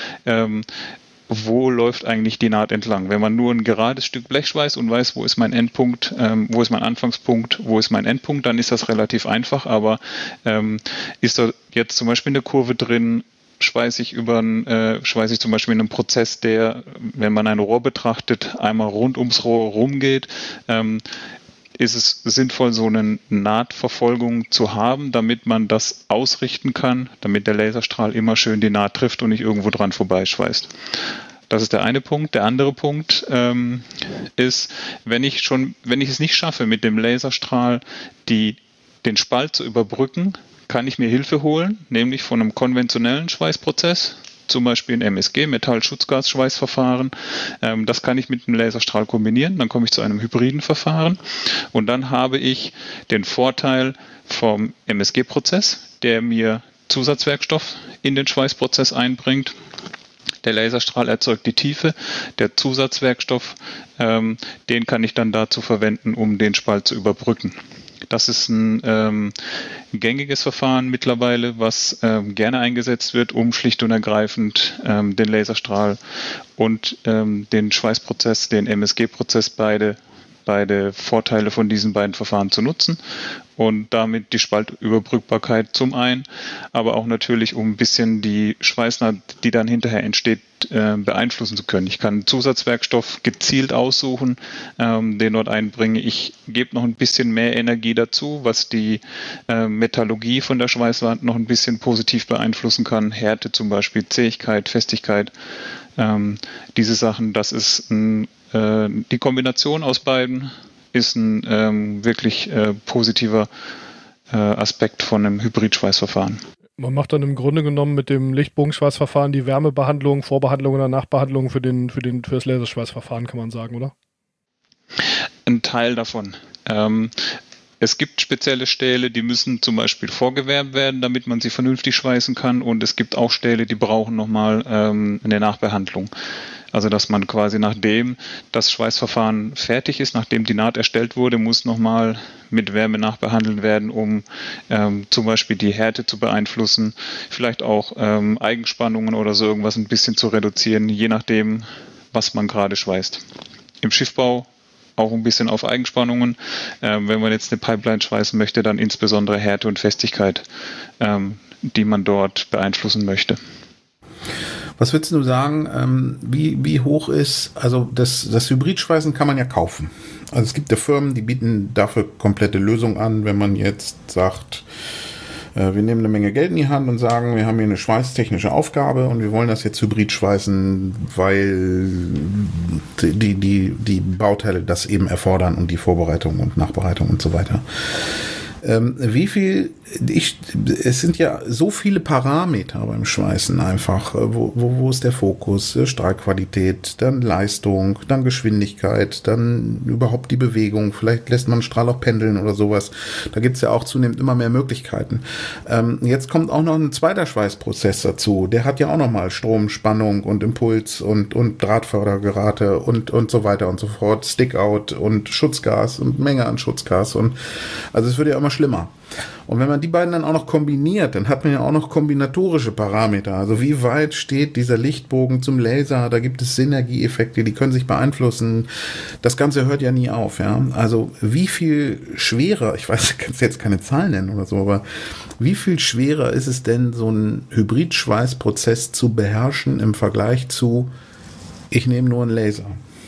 wo läuft eigentlich die Naht entlang. Wenn man nur ein gerades Stück Blech schweißt und weiß, wo ist mein Endpunkt, wo ist mein Anfangspunkt, wo ist mein Endpunkt, dann ist das relativ einfach, aber ist da jetzt zum Beispiel eine Kurve drin, schweiße ich zum Beispiel in einem Prozess, der, wenn man ein Rohr betrachtet, einmal rund ums Rohr rumgeht, ist es sinnvoll, so eine Nahtverfolgung zu haben, damit man das ausrichten kann, damit der Laserstrahl immer schön die Naht trifft und nicht irgendwo dran vorbeischweißt. Das ist der eine Punkt. Der andere Punkt ist, wenn ich es nicht schaffe, mit dem Laserstrahl den Spalt zu überbrücken, kann ich mir Hilfe holen, nämlich von einem konventionellen Schweißprozess, zum Beispiel ein MSG, Metallschutzgasschweißverfahren. Das kann ich mit einem Laserstrahl kombinieren, dann komme ich zu einem hybriden Verfahren und dann habe ich den Vorteil vom MSG-Prozess, der mir Zusatzwerkstoff in den Schweißprozess einbringt. Der Laserstrahl erzeugt die Tiefe, der Zusatzwerkstoff, den kann ich dann dazu verwenden, um den Spalt zu überbrücken. Das ist ein gängiges Verfahren mittlerweile, was gerne eingesetzt wird, um schlicht und ergreifend den Laserstrahl und den Schweißprozess, den MSG-Prozess beide beide Vorteile von diesen beiden Verfahren zu nutzen und damit die Spaltüberbrückbarkeit zum einen, aber auch natürlich, um ein bisschen die Schweißnaht, die dann hinterher entsteht, beeinflussen zu können. Ich kann einen Zusatzwerkstoff gezielt aussuchen, den dort einbringe. Ich gebe noch ein bisschen mehr Energie dazu, was die Metallurgie von der Schweißwand noch ein bisschen positiv beeinflussen kann. Härte zum Beispiel, Zähigkeit, Festigkeit. Diese Sachen, das ist die Kombination aus beiden ist ein wirklich positiver Aspekt von einem Hybrid-Schweißverfahren. Man macht dann im Grunde genommen mit dem Lichtbogenschweißverfahren die Wärmebehandlung, Vorbehandlung oder Nachbehandlung für das Laserschweißverfahren, kann man sagen, oder? Ein Teil davon. Es gibt spezielle Stähle, die müssen zum Beispiel vorgewärmt werden, damit man sie vernünftig schweißen kann. Und es gibt auch Stähle, die brauchen nochmal eine Nachbehandlung. Also dass man quasi nachdem das Schweißverfahren fertig ist, nachdem die Naht erstellt wurde, muss nochmal mit Wärme nachbehandelt werden, um zum Beispiel die Härte zu beeinflussen, vielleicht auch Eigenspannungen oder so irgendwas ein bisschen zu reduzieren, je nachdem, was man gerade schweißt. Im Schiffbau auch ein bisschen auf Eigenspannungen. Wenn man jetzt eine Pipeline schweißen möchte, dann insbesondere Härte und Festigkeit, die man dort beeinflussen möchte. Was würdest du sagen, wie hoch ist, also das Hybridschweißen kann man ja kaufen. Also es gibt ja Firmen, die bieten dafür komplette Lösungen an, wenn man jetzt sagt, wir nehmen eine Menge Geld in die Hand und sagen, wir haben hier eine schweißtechnische Aufgabe und wir wollen das jetzt hybrid schweißen, weil die Bauteile das eben erfordern und die Vorbereitung und Nachbereitung und so weiter. Es sind ja so viele Parameter beim Schweißen einfach. Wo ist der Fokus? Strahlqualität, dann Leistung, dann Geschwindigkeit, dann überhaupt die Bewegung. Vielleicht lässt man einen Strahl auch pendeln oder sowas. Da gibt es ja auch zunehmend immer mehr Möglichkeiten. Jetzt kommt auch noch ein zweiter Schweißprozess dazu. Der hat ja auch nochmal Strom, Spannung und Impuls und Drahtfördergerate und so weiter und so fort. Stickout und Schutzgas und Menge an Schutzgas. Und also es wird ja immer schlimmer. Und wenn man die beiden dann auch noch kombiniert, dann hat man ja auch noch kombinatorische Parameter. Also wie weit steht dieser Lichtbogen zum Laser? Da gibt es Synergieeffekte, die können sich beeinflussen. Das Ganze hört ja nie auf. Ja? Also wie viel schwerer, ich weiß, ich kann jetzt keine Zahlen nennen oder so, aber wie viel schwerer ist es denn, so einen Hybrid-Schweißprozess zu beherrschen im Vergleich zu, ich nehme nur einen Laser?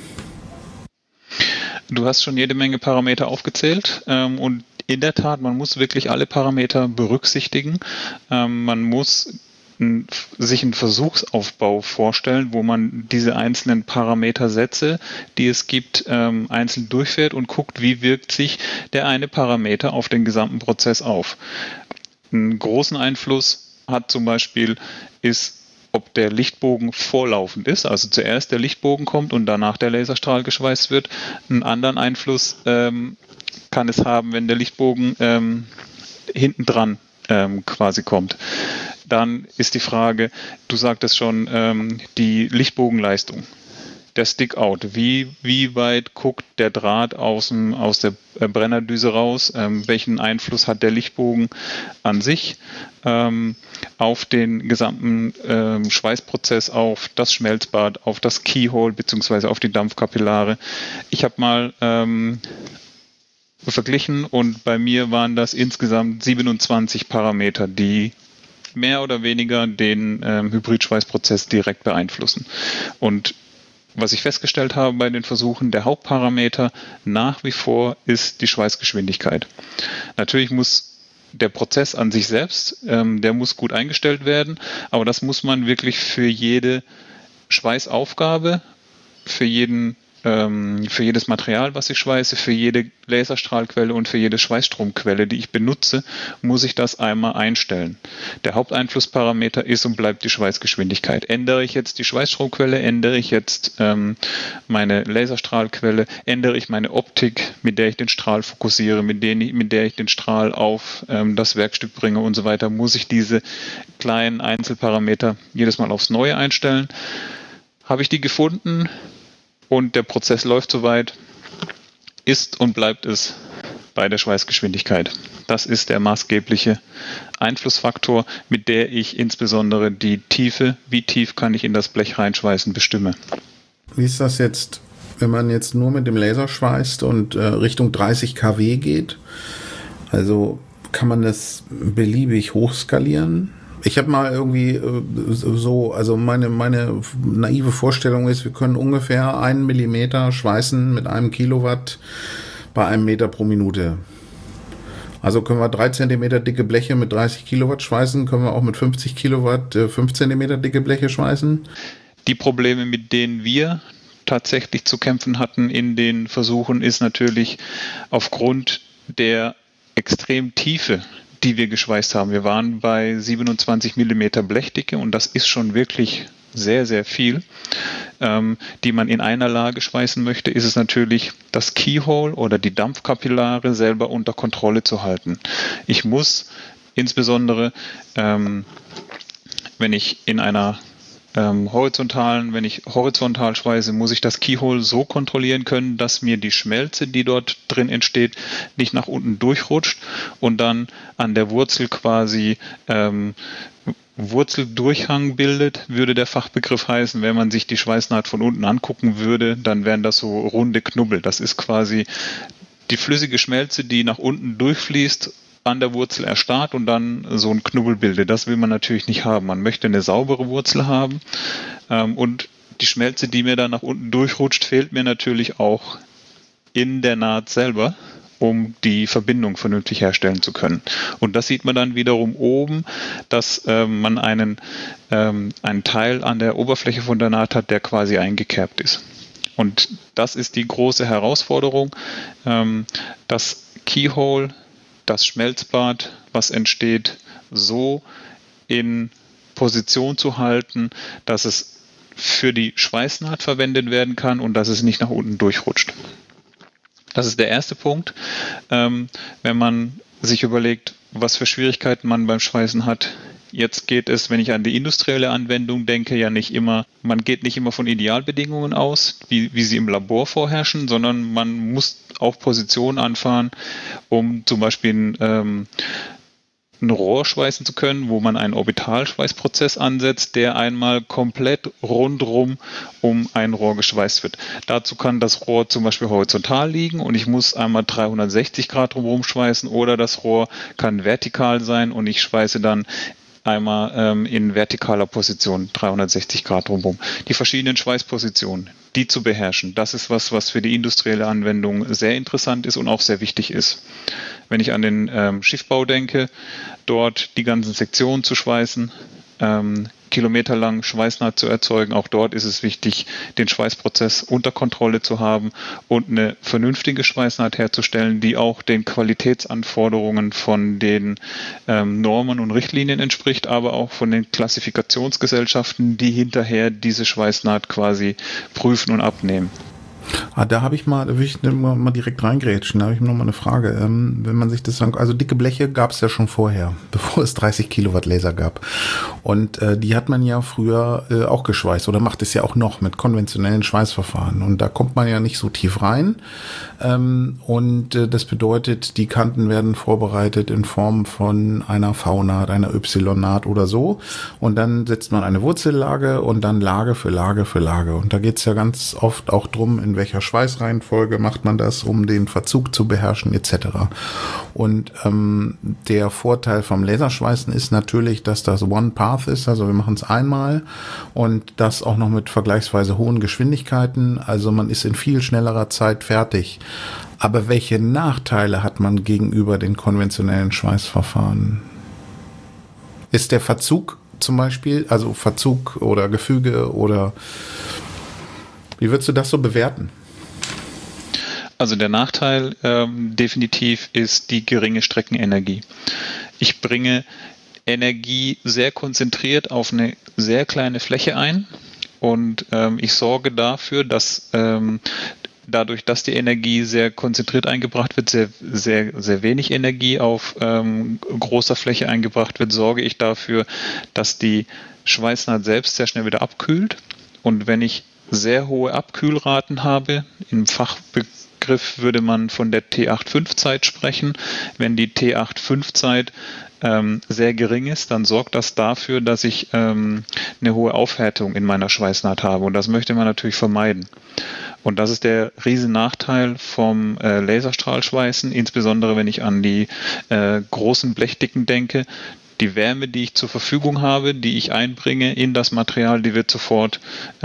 Du hast schon jede Menge Parameter aufgezählt und in der Tat, man muss wirklich alle Parameter berücksichtigen. Man muss sich einen Versuchsaufbau vorstellen, wo man diese einzelnen Parametersätze, die es gibt, einzeln durchfährt und guckt, wie wirkt sich der eine Parameter auf den gesamten Prozess auf. Einen großen Einfluss hat zum Beispiel, ob der Lichtbogen vorlaufend ist, also zuerst der Lichtbogen kommt und danach der Laserstrahl geschweißt wird. Einen anderen Einfluss kann es haben, wenn der Lichtbogen hinten dran quasi kommt. Dann ist die Frage, du sagtest schon, die Lichtbogenleistung, der Stickout, wie weit guckt der Draht aus der Brennerdüse raus, welchen Einfluss hat der Lichtbogen an sich auf den gesamten Schweißprozess, auf das Schmelzbad, auf das Keyhole bzw. auf die Dampfkapillare. Ich habe mal verglichen und bei mir waren das insgesamt 27 Parameter, die mehr oder weniger den Hybridschweißprozess direkt beeinflussen. Und was ich festgestellt habe bei den Versuchen, der Hauptparameter nach wie vor ist die Schweißgeschwindigkeit. Natürlich muss der Prozess an sich selbst, der muss gut eingestellt werden, aber das muss man wirklich für jede Schweißaufgabe, für jedes Material, was ich schweiße, für jede Laserstrahlquelle und für jede Schweißstromquelle, die ich benutze, muss ich das einmal einstellen. Der Haupteinflussparameter ist und bleibt die Schweißgeschwindigkeit. Ändere ich jetzt die Schweißstromquelle, ändere ich jetzt meine Laserstrahlquelle, ändere ich meine Optik, mit der ich den Strahl fokussiere, mit der ich den Strahl auf das Werkstück bringe und so weiter, muss ich diese kleinen Einzelparameter jedes Mal aufs Neue einstellen. Habe ich die gefunden und der Prozess läuft soweit, ist und bleibt es bei der Schweißgeschwindigkeit. Das ist der maßgebliche Einflussfaktor, mit der ich insbesondere die Tiefe, wie tief kann ich in das Blech reinschweißen, bestimme. Wie ist das jetzt wenn man jetzt nur mit dem Laser schweißt und Richtung 30 kW geht. Also kann man das beliebig hochskalieren. Ich habe mal irgendwie also meine naive Vorstellung ist, wir können ungefähr 1 Millimeter schweißen mit einem Kilowatt bei 1 Meter pro Minute. Also können wir 3 Zentimeter dicke Bleche mit 30 Kilowatt schweißen, können wir auch mit 50 Kilowatt 5 Zentimeter dicke Bleche schweißen. Die Probleme, mit denen wir tatsächlich zu kämpfen hatten in den Versuchen, ist natürlich aufgrund der extremen Tiefe, die wir geschweißt haben. Wir waren bei 27 Millimeter Blechdicke und das ist schon wirklich sehr, sehr viel, die man in einer Lage schweißen möchte, ist es natürlich, das Keyhole oder die Dampfkapillare selber unter Kontrolle zu halten. Ich muss insbesondere, wenn ich horizontal schweiße, muss ich das Keyhole so kontrollieren können, dass mir die Schmelze, die dort drin entsteht, nicht nach unten durchrutscht und dann an der Wurzel quasi Wurzeldurchhang bildet, würde der Fachbegriff heißen. Wenn man sich die Schweißnaht von unten angucken würde, dann wären das so runde Knubbel. Das ist quasi die flüssige Schmelze, die nach unten durchfließt, an der Wurzel erstarrt und dann so ein Knubbel bildet. Das will man natürlich nicht haben. Man möchte eine saubere Wurzel haben und die Schmelze, die mir dann nach unten durchrutscht, fehlt mir natürlich auch in der Naht selber, um die Verbindung vernünftig herstellen zu können. Und das sieht man dann wiederum oben, dass man einen Teil an der Oberfläche von der Naht hat, der quasi eingekerbt ist. Und das ist die große Herausforderung, das Keyhole, das Schmelzbad, was entsteht, so in Position zu halten, dass es für die Schweißnaht verwendet werden kann und dass es nicht nach unten durchrutscht. Das ist der erste Punkt. Wenn man sich überlegt, was für Schwierigkeiten man beim Schweißen hat. Jetzt geht es, wenn ich an die industrielle Anwendung denke, man geht nicht immer von Idealbedingungen aus, wie sie im Labor vorherrschen, sondern man muss auch Positionen anfahren, um zum Beispiel ein Rohr schweißen zu können, wo man einen Orbitalschweißprozess ansetzt, der einmal komplett rundrum um ein Rohr geschweißt wird. Dazu kann das Rohr zum Beispiel horizontal liegen und ich muss einmal 360 Grad drumherum schweißen oder das Rohr kann vertikal sein und ich schweiße dann einmal in vertikaler Position 360 Grad drumherum. Die verschiedenen Schweißpositionen, die zu beherrschen, das ist was für die industrielle Anwendung sehr interessant ist und auch sehr wichtig ist. Wenn ich an den Schiffbau denke, dort die ganzen Sektionen zu schweißen, kilometerlang Schweißnaht zu erzeugen, auch dort ist es wichtig, den Schweißprozess unter Kontrolle zu haben und eine vernünftige Schweißnaht herzustellen, die auch den Qualitätsanforderungen von den Normen und Richtlinien entspricht, aber auch von den Klassifikationsgesellschaften, die hinterher diese Schweißnaht quasi prüfen und abnehmen. Da will ich mal direkt reingrätschen, da habe ich noch mal eine Frage. Wenn man sich das sagt, also dicke Bleche gab es ja schon vorher, bevor es 30 Kilowatt Laser gab. Und die hat man ja früher auch geschweißt oder macht es ja auch noch mit konventionellen Schweißverfahren. Und da kommt man ja nicht so tief rein. Das bedeutet, die Kanten werden vorbereitet in Form von einer V-Naht, einer Y-Naht oder so. Und dann setzt man eine Wurzellage und dann Lage für Lage für Lage. Und da geht es ja ganz oft auch drum, in welcher Schweißreihenfolge macht man das, um den Verzug zu beherrschen etc. Und der Vorteil vom Laserschweißen ist natürlich, dass das One Path ist, also wir machen es einmal und das auch noch mit vergleichsweise hohen Geschwindigkeiten, also man ist in viel schnellerer Zeit fertig. Aber welche Nachteile hat man gegenüber den konventionellen Schweißverfahren? Ist der Verzug zum Beispiel, also Verzug oder Gefüge oder wie würdest du das so bewerten? Also der Nachteil definitiv ist die geringe Streckenenergie. Ich bringe Energie sehr konzentriert auf eine sehr kleine Fläche ein und ich sorge dafür, dass dadurch, dass die Energie sehr konzentriert eingebracht wird, sehr wenig Energie auf großer Fläche eingebracht wird, sorge ich dafür, dass die Schweißnaht selbst sehr schnell wieder abkühlt. Und wenn ich sehr hohe Abkühlraten habe, im Fachbegriff Fachbegriff würde man von der T8.5-Zeit sprechen. Wenn die T8.5-Zeit sehr gering ist, dann sorgt das dafür, dass ich eine hohe Aufhärtung in meiner Schweißnaht habe. Und das möchte man natürlich vermeiden. Und das ist der riesen Nachteil vom Laserstrahlschweißen, insbesondere wenn ich an die großen Blechdicken denke. Die Wärme, die ich zur Verfügung habe, die ich einbringe in das Material, die wird sofort,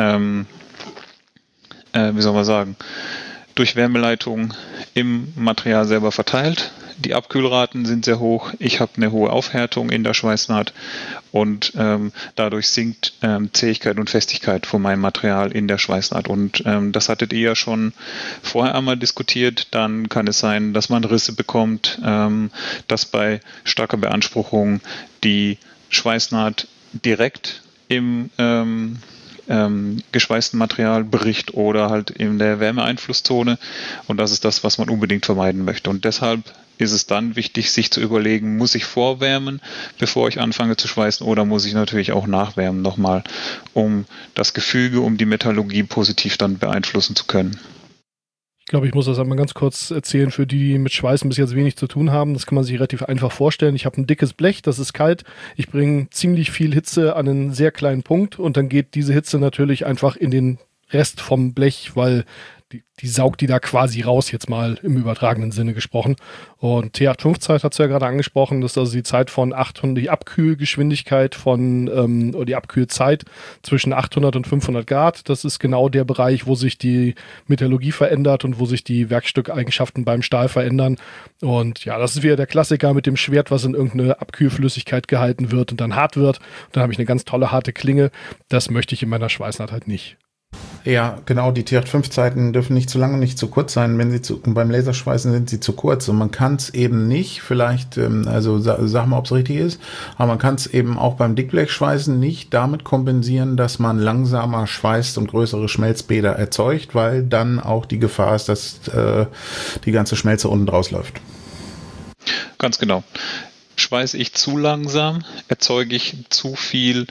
durch Wärmeleitung im Material selber verteilt. Die Abkühlraten sind sehr hoch. Ich habe eine hohe Aufhärtung in der Schweißnaht und dadurch sinkt Zähigkeit und Festigkeit von meinem Material in der Schweißnaht. Und das hattet ihr ja schon vorher einmal diskutiert. Dann kann es sein, dass man Risse bekommt, dass bei starker Beanspruchung die Schweißnaht direkt im geschweißten Material bricht oder halt in der Wärmeeinflusszone. Und das ist das, was man unbedingt vermeiden möchte. Und deshalb ist es dann wichtig, sich zu überlegen, muss ich vorwärmen, bevor ich anfange zu schweißen, oder muss ich natürlich auch nachwärmen nochmal, um das Gefüge, um die Metallurgie positiv dann beeinflussen zu können. Ich glaube, ich muss das einmal ganz kurz erzählen für die mit Schweißen bis jetzt wenig zu tun haben. Das kann man sich relativ einfach vorstellen. Ich habe ein dickes Blech, das ist kalt. Ich bringe ziemlich viel Hitze an einen sehr kleinen Punkt und dann geht diese Hitze natürlich einfach in den Rest vom Blech, weil die saugt die da quasi raus, jetzt mal im übertragenen Sinne gesprochen. Und T8.5-Zeit hast du ja gerade angesprochen, das ist also die Zeit von 800, die Abkühlgeschwindigkeit oder die Abkühlzeit zwischen 800 und 500 Grad. Das ist genau der Bereich, wo sich die Metallurgie verändert und wo sich die Werkstückeigenschaften beim Stahl verändern. Und ja, das ist wieder der Klassiker mit dem Schwert, was in irgendeine Abkühlflüssigkeit gehalten wird und dann hart wird. Und dann habe ich eine ganz tolle, harte Klinge. Das möchte ich in meiner Schweißnaht halt nicht. Ja, genau, die T8.5-Zeiten dürfen nicht zu lang und nicht zu kurz sein. Wenn sie beim Laserschweißen sind sie zu kurz und man kann es eben nicht, vielleicht, sag mal, ob es richtig ist, aber man kann es eben auch beim Dickblechschweißen nicht damit kompensieren, dass man langsamer schweißt und größere Schmelzbäder erzeugt, weil dann auch die Gefahr ist, dass die ganze Schmelze unten draus läuft. Ganz genau. Schweiße ich zu langsam, erzeuge ich zu viel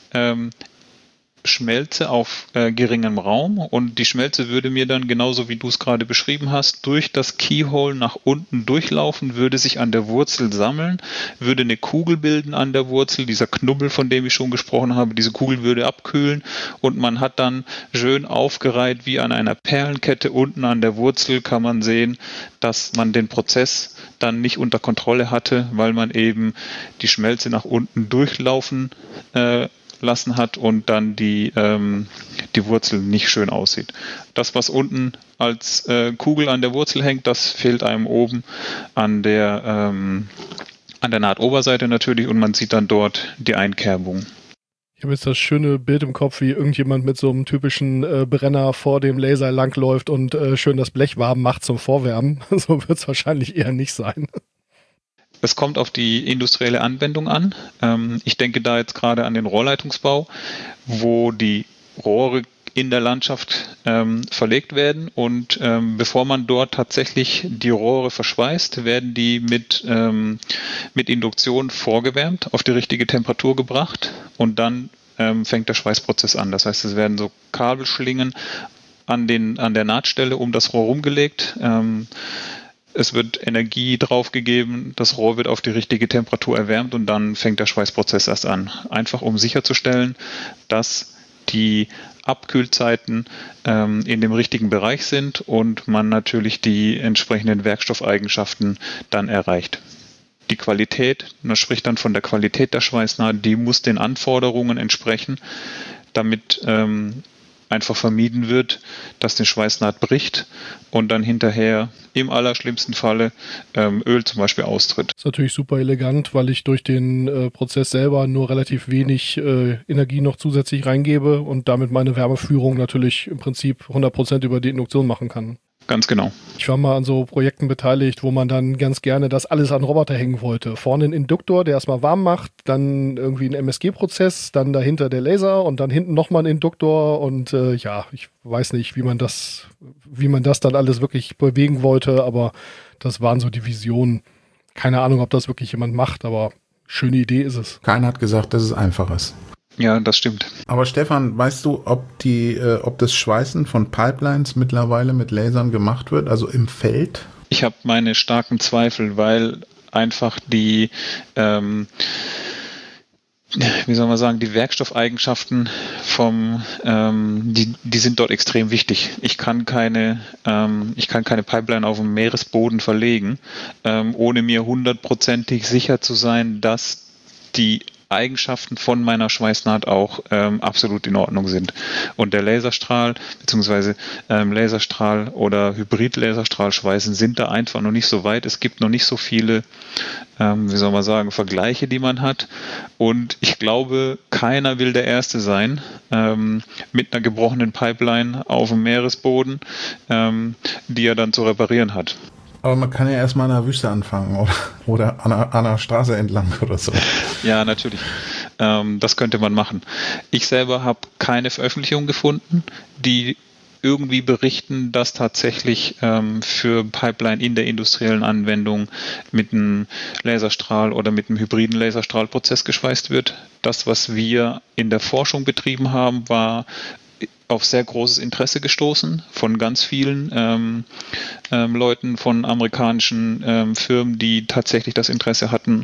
Schmelze auf geringem Raum, und die Schmelze würde mir dann, genauso wie du es gerade beschrieben hast, durch das Keyhole nach unten durchlaufen, würde sich an der Wurzel sammeln, würde eine Kugel bilden an der Wurzel, dieser Knubbel, von dem ich schon gesprochen habe, diese Kugel würde abkühlen und man hat dann schön aufgereiht wie an einer Perlenkette unten an der Wurzel, kann man sehen, dass man den Prozess dann nicht unter Kontrolle hatte, weil man eben die Schmelze nach unten durchlaufen lassen hat und dann die Wurzel nicht schön aussieht. Das, was unten als Kugel an der Wurzel hängt, das fehlt einem oben an der Nahtoberseite natürlich, und man sieht dann dort die Einkerbung. Ich habe jetzt das schöne Bild im Kopf, wie irgendjemand mit so einem typischen Brenner vor dem Laser langläuft und schön das Blech warm macht zum Vorwärmen. So wird es wahrscheinlich eher nicht sein. Es kommt auf die industrielle Anwendung an. Ich denke da jetzt gerade an den Rohrleitungsbau, wo die Rohre in der Landschaft verlegt werden, und bevor man dort tatsächlich die Rohre verschweißt, werden die mit Induktion vorgewärmt, auf die richtige Temperatur gebracht, und dann fängt der Schweißprozess an. Das heißt, es werden so Kabelschlingen an der Nahtstelle um das Rohr rumgelegt. Es wird Energie draufgegeben, das Rohr wird auf die richtige Temperatur erwärmt und dann fängt der Schweißprozess erst an. Einfach um sicherzustellen, dass die Abkühlzeiten in dem richtigen Bereich sind und man natürlich die entsprechenden Werkstoffeigenschaften dann erreicht. Die Qualität, man spricht dann von der Qualität der Schweißnaht, die muss den Anforderungen entsprechen, damit einfach vermieden wird, dass die Schweißnaht bricht und dann hinterher im allerschlimmsten Falle Öl zum Beispiel austritt. Das ist natürlich super elegant, weil ich durch den Prozess selber nur relativ wenig Energie noch zusätzlich reingebe und damit meine Wärmeführung natürlich im Prinzip 100% über die Induktion machen kann. Ganz genau. Ich war mal an so Projekten beteiligt, wo man dann ganz gerne das alles an Roboter hängen wollte. Vorne ein Induktor, der erstmal warm macht, dann irgendwie ein MSG-Prozess, dann dahinter der Laser und dann hinten nochmal ein Induktor und ich weiß nicht, wie man das dann alles wirklich bewegen wollte, aber das waren so die Visionen. Keine Ahnung, ob das wirklich jemand macht, aber schöne Idee ist es. Keiner hat gesagt, dass es einfach ist. Ja, das stimmt. Aber Stefan, weißt du, ob das Schweißen von Pipelines mittlerweile mit Lasern gemacht wird, also im Feld? Ich habe meine starken Zweifel, weil einfach die wie soll man sagen, die Werkstoffeigenschaften die sind dort extrem wichtig. Ich kann keine Pipeline auf dem Meeresboden verlegen, ohne mir hundertprozentig sicher zu sein, dass die Eigenschaften von meiner Schweißnaht auch absolut in Ordnung sind. Und der Laserstrahl bzw. Laserstrahl oder Hybrid-Laserstrahlschweißen sind da einfach noch nicht so weit. Es gibt noch nicht so viele, Vergleiche, die man hat. Und ich glaube, keiner will der Erste sein mit einer gebrochenen Pipeline auf dem Meeresboden, die er dann zu reparieren hat. Aber man kann ja erstmal in der Wüste anfangen oder an einer Straße entlang oder so. Ja, natürlich. Das könnte man machen. Ich selber habe keine Veröffentlichung gefunden, die irgendwie berichten, dass tatsächlich für Pipeline in der industriellen Anwendung mit einem Laserstrahl oder mit einem hybriden Laserstrahlprozess geschweißt wird. Das, was wir in der Forschung betrieben haben, war auf sehr großes Interesse gestoßen von ganz vielen Leuten, von amerikanischen Firmen, die tatsächlich das Interesse hatten,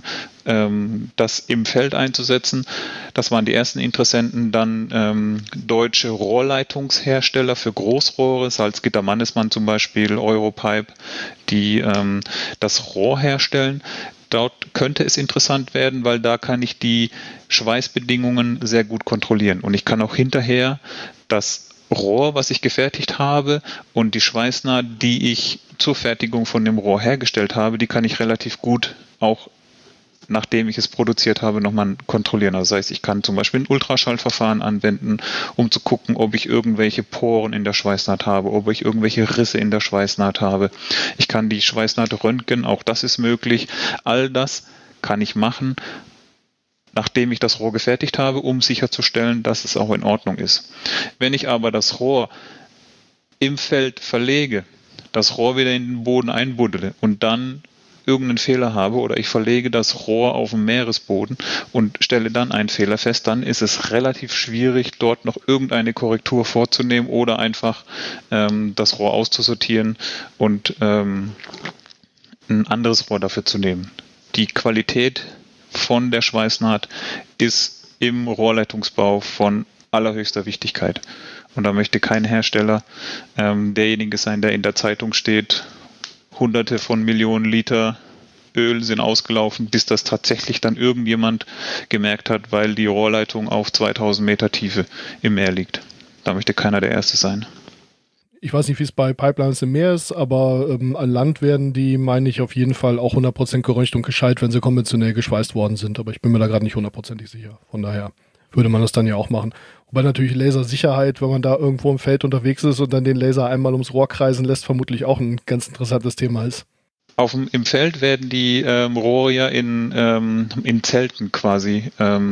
das im Feld einzusetzen. Das waren die ersten Interessenten. Dann deutsche Rohrleitungshersteller für Großrohre, Salzgitter-Mannesmann zum Beispiel, Europipe, die das Rohr herstellen. Dort könnte es interessant werden, weil da kann ich die Schweißbedingungen sehr gut kontrollieren. Und ich kann auch hinterher das Rohr, was ich gefertigt habe, und die Schweißnaht, die ich zur Fertigung von dem Rohr hergestellt habe, die kann ich relativ gut auch, nachdem ich es produziert habe, nochmal kontrollieren. Also das heißt, ich kann zum Beispiel ein Ultraschallverfahren anwenden, um zu gucken, ob ich irgendwelche Poren in der Schweißnaht habe, ob ich irgendwelche Risse in der Schweißnaht habe. Ich kann die Schweißnaht röntgen, auch das ist möglich. All das kann ich machen, nachdem ich das Rohr gefertigt habe, um sicherzustellen, dass es auch in Ordnung ist. Wenn ich aber das Rohr im Feld verlege, das Rohr wieder in den Boden einbuddele und dann irgendeinen Fehler habe oder ich verlege das Rohr auf den Meeresboden und stelle dann einen Fehler fest, dann ist es relativ schwierig, dort noch irgendeine Korrektur vorzunehmen oder einfach das Rohr auszusortieren und ein anderes Rohr dafür zu nehmen. Die Qualität von der Schweißnaht ist im Rohrleitungsbau von allerhöchster Wichtigkeit. Und da möchte kein Hersteller derjenige sein, der in der Zeitung steht, Hunderte von Millionen Liter Öl sind ausgelaufen, bis das tatsächlich dann irgendjemand gemerkt hat, weil die Rohrleitung auf 2000 Meter Tiefe im Meer liegt. Da möchte keiner der Erste sein. Ich weiß nicht, wie es bei Pipelines im Meer ist, aber an Land werden die, meine ich, auf jeden Fall auch 100% geröntgt und gescheit, wenn sie konventionell geschweißt worden sind. Aber ich bin mir da gerade nicht hundertprozentig sicher. Von daher würde man das dann ja auch machen. Wobei natürlich Lasersicherheit, wenn man da irgendwo im Feld unterwegs ist und dann den Laser einmal ums Rohr kreisen lässt, vermutlich auch ein ganz interessantes Thema ist. Im Feld werden die Rohre ja in Zelten quasi,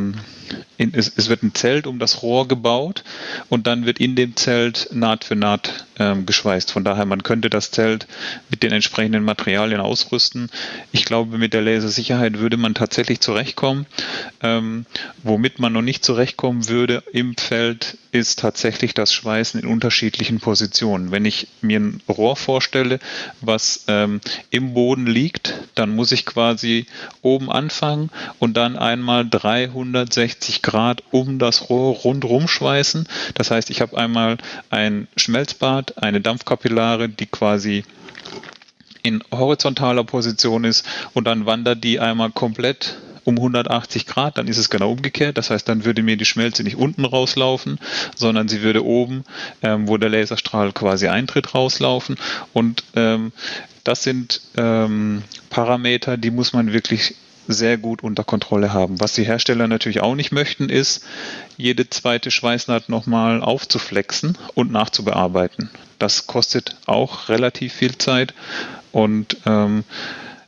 es wird ein Zelt um das Rohr gebaut und dann wird in dem Zelt Naht für Naht geschweißt. Von daher, man könnte das Zelt mit den entsprechenden Materialien ausrüsten. Ich glaube, mit der Lasersicherheit würde man tatsächlich zurechtkommen. Womit man noch nicht zurechtkommen würde im Feld, ist tatsächlich das Schweißen in unterschiedlichen Positionen. Wenn ich mir ein Rohr vorstelle, was im Boden liegt, dann muss ich quasi oben anfangen und dann einmal 360 Grad um das Rohr rundherum schweißen. Das heißt, ich habe einmal ein Schmelzbad, eine Dampfkapillare, die quasi in horizontaler Position ist und dann wandert die einmal komplett um 180 Grad, dann ist es genau umgekehrt. Das heißt, dann würde mir die Schmelze nicht unten rauslaufen, sondern sie würde oben, wo der Laserstrahl quasi eintritt, rauslaufen. Und das sind Parameter, die muss man wirklich sehr gut unter Kontrolle haben. Was die Hersteller natürlich auch nicht möchten, ist, jede zweite Schweißnaht nochmal aufzuflexen und nachzubearbeiten. Das kostet auch relativ viel Zeit und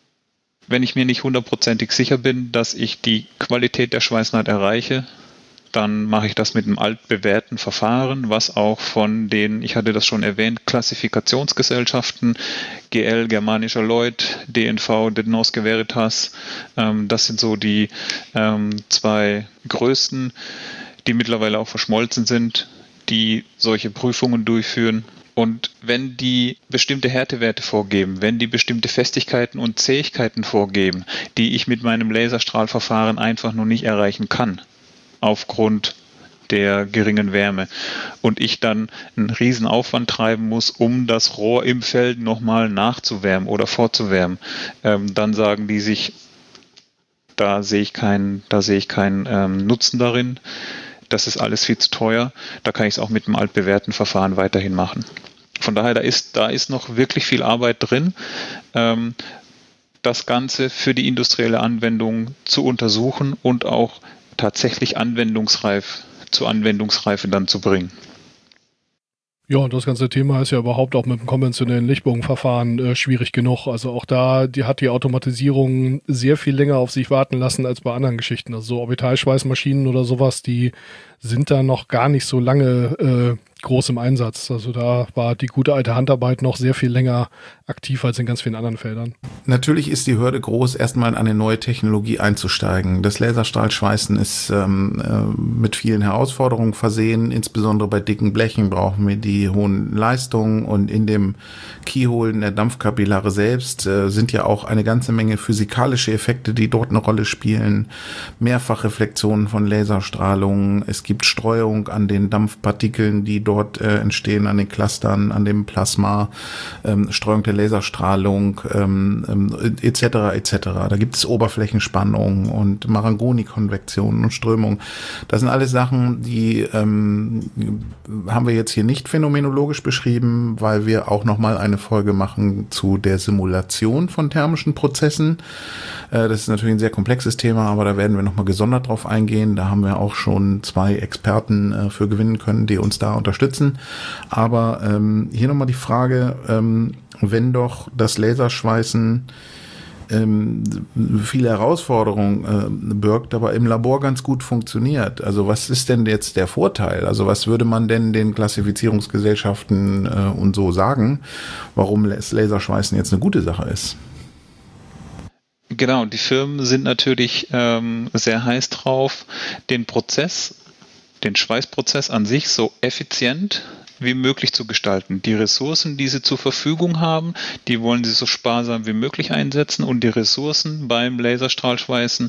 wenn ich mir nicht hundertprozentig sicher bin, dass ich die Qualität der Schweißnaht erreiche, dann mache ich das mit einem altbewährten Verfahren, was auch von den, ich hatte das schon erwähnt, Klassifikationsgesellschaften, GL, Germanischer Lloyd, DNV, Denosque Veritas, das sind so die 2 größten, die mittlerweile auch verschmolzen sind, die solche Prüfungen durchführen. Und wenn die bestimmte Härtewerte vorgeben, wenn die bestimmte Festigkeiten und Zähigkeiten vorgeben, die ich mit meinem Laserstrahlverfahren einfach noch nicht erreichen kann, aufgrund der geringen Wärme, und ich dann einen riesen Aufwand treiben muss, um das Rohr im Feld nochmal nachzuwärmen oder vorzuwärmen, dann sagen die sich, da sehe ich keinen Nutzen darin. Das ist alles viel zu teuer. Da kann ich es auch mit dem altbewährten Verfahren weiterhin machen. Von daher, da ist noch wirklich viel Arbeit drin, das Ganze für die industrielle Anwendung zu untersuchen und auch tatsächlich zur Anwendungsreife dann zu bringen. Ja, und das ganze Thema ist ja überhaupt auch mit dem konventionellen Lichtbogenverfahren schwierig genug. Also auch da hat die Automatisierung sehr viel länger auf sich warten lassen als bei anderen Geschichten. Also so Orbitalschweißmaschinen oder sowas, die sind da noch gar nicht so lange groß im Einsatz. Also da war die gute alte Handarbeit noch sehr viel länger aktiv als in ganz vielen anderen Feldern. Natürlich ist die Hürde groß, erstmal in eine neue Technologie einzusteigen. Das Laserstrahlschweißen ist mit vielen Herausforderungen versehen. Insbesondere bei dicken Blechen brauchen wir die hohen Leistungen, und in dem Keyhole in der Dampfkapillare selbst sind ja auch eine ganze Menge physikalische Effekte, die dort eine Rolle spielen. Mehrfachreflexionen von Laserstrahlung. Es gibt Streuung an den Dampfpartikeln, die dort entstehen, an den Clustern, an dem Plasma, Streuung der Laserstrahlung, etc. etc. Da gibt es Oberflächenspannung und Marangoni-Konvektion und Strömung. Das sind alles Sachen, die haben wir jetzt hier nicht phänomenologisch beschrieben, weil wir auch nochmal eine Folge machen zu der Simulation von thermischen Prozessen. Das ist natürlich ein sehr komplexes Thema, aber da werden wir nochmal gesondert drauf eingehen. Da haben wir auch schon 2 Experten für gewinnen können, die uns da unterstützen. Aber hier nochmal die Frage, wenn doch das Laserschweißen viele Herausforderungen birgt, aber im Labor ganz gut funktioniert. Also was ist denn jetzt der Vorteil? Also was würde man denn den Klassifizierungsgesellschaften und so sagen, warum das Laserschweißen jetzt eine gute Sache ist? Genau, die Firmen sind natürlich sehr heiß drauf, den Schweißprozess an sich so effizient wie möglich zu gestalten. Die Ressourcen, die sie zur Verfügung haben, die wollen sie so sparsam wie möglich einsetzen, und die Ressourcen beim Laserstrahlschweißen,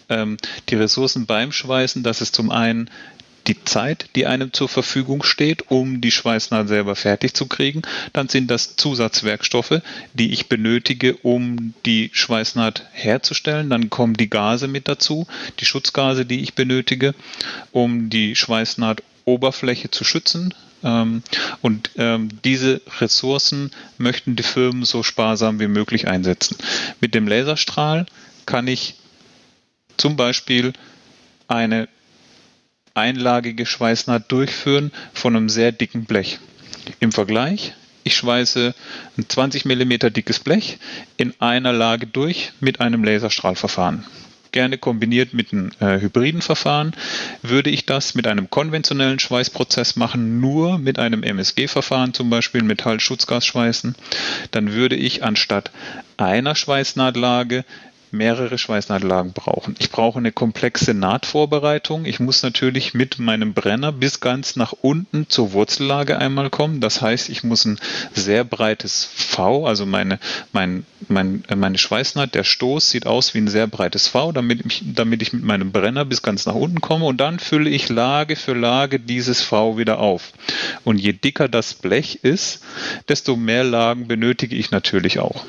das ist zum einen die Zeit, die einem zur Verfügung steht, um die Schweißnaht selber fertig zu kriegen. Dann sind das Zusatzwerkstoffe, die ich benötige, um die Schweißnaht herzustellen. Dann kommen die Gase mit dazu, die Schutzgase, die ich benötige, um die Schweißnahtoberfläche zu schützen. Und diese Ressourcen möchten die Firmen so sparsam wie möglich einsetzen. Mit dem Laserstrahl kann ich zum Beispiel eine einlagige Schweißnaht durchführen von einem sehr dicken Blech. Im Vergleich, ich schweiße ein 20 mm dickes Blech in einer Lage durch mit einem Laserstrahlverfahren. Gerne kombiniert mit einem hybriden Verfahren. Würde ich das mit einem konventionellen Schweißprozess machen, nur mit einem MSG-Verfahren, zum Beispiel Metallschutzgasschweißen, dann würde ich anstatt einer Schweißnahtlage mehrere Schweißnahtlagen brauchen. Ich brauche eine komplexe Nahtvorbereitung. Ich muss natürlich mit meinem Brenner bis ganz nach unten zur Wurzellage einmal kommen. Das heißt, ich muss ein sehr breites V, also meine Schweißnaht, der Stoß sieht aus wie ein sehr breites V, damit ich mit meinem Brenner bis ganz nach unten komme, und dann fülle ich Lage für Lage dieses V wieder auf. Und je dicker das Blech ist, desto mehr Lagen benötige ich natürlich auch.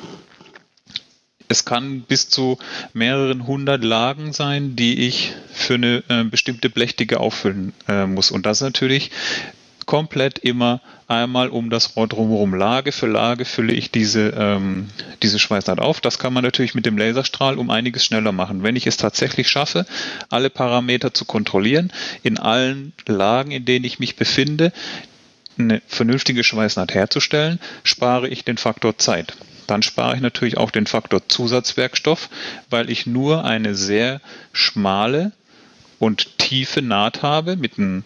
Es kann bis zu mehreren 100 Lagen sein, die ich für eine bestimmte Blechdicke auffüllen muss. Und das natürlich komplett immer einmal um das Rohr drumherum. Lage für Lage fülle ich diese Schweißnaht auf. Das kann man natürlich mit dem Laserstrahl um einiges schneller machen. Wenn ich es tatsächlich schaffe, alle Parameter zu kontrollieren, in allen Lagen, in denen ich mich befinde, eine vernünftige Schweißnaht herzustellen, spare ich den Faktor Zeit. Dann spare ich natürlich auch den Faktor Zusatzwerkstoff, weil ich nur eine sehr schmale und tiefe Naht habe mit einem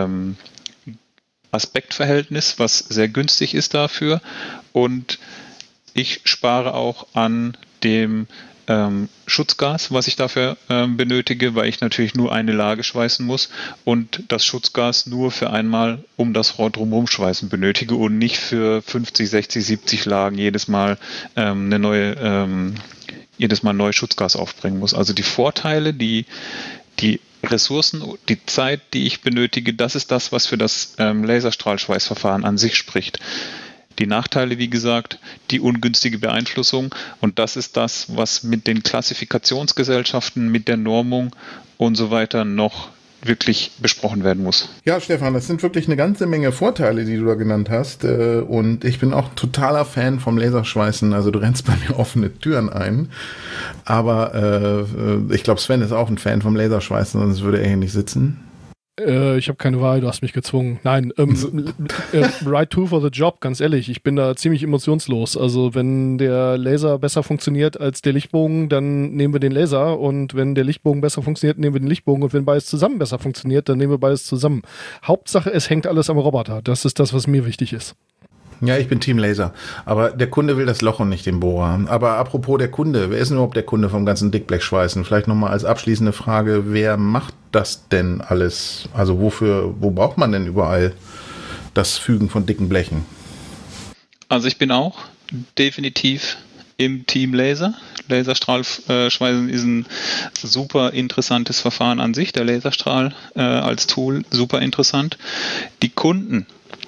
Aspektverhältnis, was sehr günstig ist dafür. Und ich spare auch an dem Schutzgas, was ich dafür benötige, weil ich natürlich nur eine Lage schweißen muss und das Schutzgas nur für einmal um das Rohr drumherum schweißen benötige und nicht für 50, 60, 70 Lagen jedes Mal neue Schutzgas aufbringen muss. Also die Vorteile, die Ressourcen, die Zeit, die ich benötige, das ist das, was für das Laserstrahlschweißverfahren an sich spricht. Die Nachteile, wie gesagt, die ungünstige Beeinflussung, und das ist das, was mit den Klassifikationsgesellschaften, mit der Normung und so weiter noch wirklich besprochen werden muss. Ja, Stefan, das sind wirklich eine ganze Menge Vorteile, die du da genannt hast, und ich bin auch totaler Fan vom Laserschweißen, also du rennst bei mir offene Türen ein, aber ich glaube, Sven ist auch ein Fan vom Laserschweißen, sonst würde er hier nicht sitzen. Ich habe keine Wahl, du hast mich gezwungen. Nein, right to for the job, ganz ehrlich, ich bin da ziemlich emotionslos. Also wenn der Laser besser funktioniert als der Lichtbogen, dann nehmen wir den Laser, und wenn der Lichtbogen besser funktioniert, nehmen wir den Lichtbogen, und wenn beides zusammen besser funktioniert, dann nehmen wir beides zusammen. Hauptsache, es hängt alles am Roboter. Das ist das, was mir wichtig ist. Ja, ich bin Team Laser, aber der Kunde will das Loch und nicht den Bohrer. Aber apropos der Kunde, wer ist denn überhaupt der Kunde vom ganzen Dickblechschweißen? Vielleicht nochmal als abschließende Frage, wer macht das denn alles? Also wo braucht man denn überall das Fügen von dicken Blechen? Also ich bin auch definitiv im Team Laser. Laserstrahlschweißen ist ein super interessantes Verfahren an sich. Der Laserstrahl als Tool, super interessant. Die Kunden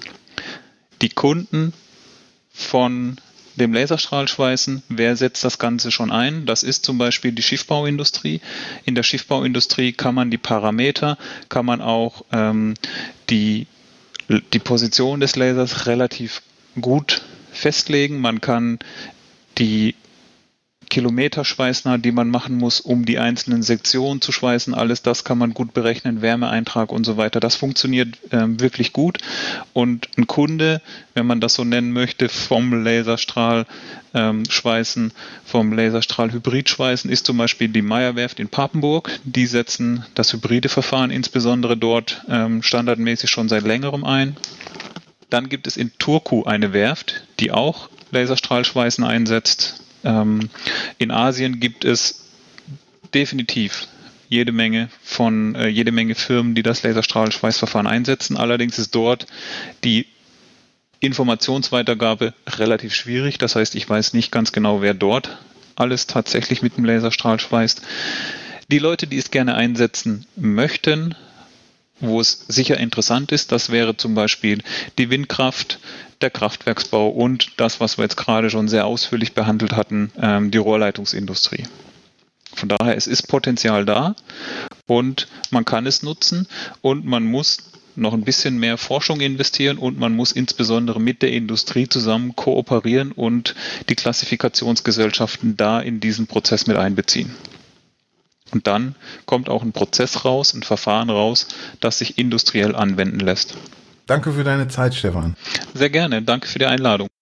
von dem Laserstrahlschweißen, wer setzt das Ganze schon ein? Das ist zum Beispiel die Schiffbauindustrie. In der Schiffbauindustrie kann man die Parameter, kann man auch die Position des Lasers relativ gut festlegen. Man kann die Kilometerschweißnaht, die man machen muss, um die einzelnen Sektionen zu schweißen, alles das kann man gut berechnen, Wärmeeintrag und so weiter. Das funktioniert wirklich gut, und ein Kunde, wenn man das so nennen möchte, vom Laserstrahl schweißen, vom Laserstrahl Hybridschweißen, ist zum Beispiel die Meyer-Werft in Papenburg. Die setzen das hybride Verfahren insbesondere dort standardmäßig schon seit längerem ein. Dann gibt es in Turku eine Werft, die auch Laserstrahlschweißen einsetzt. In Asien gibt es definitiv jede Menge Firmen, die das Laserstrahlschweißverfahren einsetzen. Allerdings ist dort die Informationsweitergabe relativ schwierig. Das heißt, ich weiß nicht ganz genau, wer dort alles tatsächlich mit dem Laserstrahl schweißt. Die Leute, die es gerne einsetzen möchten, wo es sicher interessant ist, das wäre zum Beispiel die Windkraft, der Kraftwerksbau und das, was wir jetzt gerade schon sehr ausführlich behandelt hatten, die Rohrleitungsindustrie. Von daher, es ist Potenzial da und man kann es nutzen, und man muss noch ein bisschen mehr Forschung investieren, und man muss insbesondere mit der Industrie zusammen kooperieren und die Klassifikationsgesellschaften da in diesen Prozess mit einbeziehen. Und dann kommt auch ein Prozess raus, ein Verfahren raus, das sich industriell anwenden lässt. Danke für deine Zeit, Stefan. Sehr gerne, danke für die Einladung.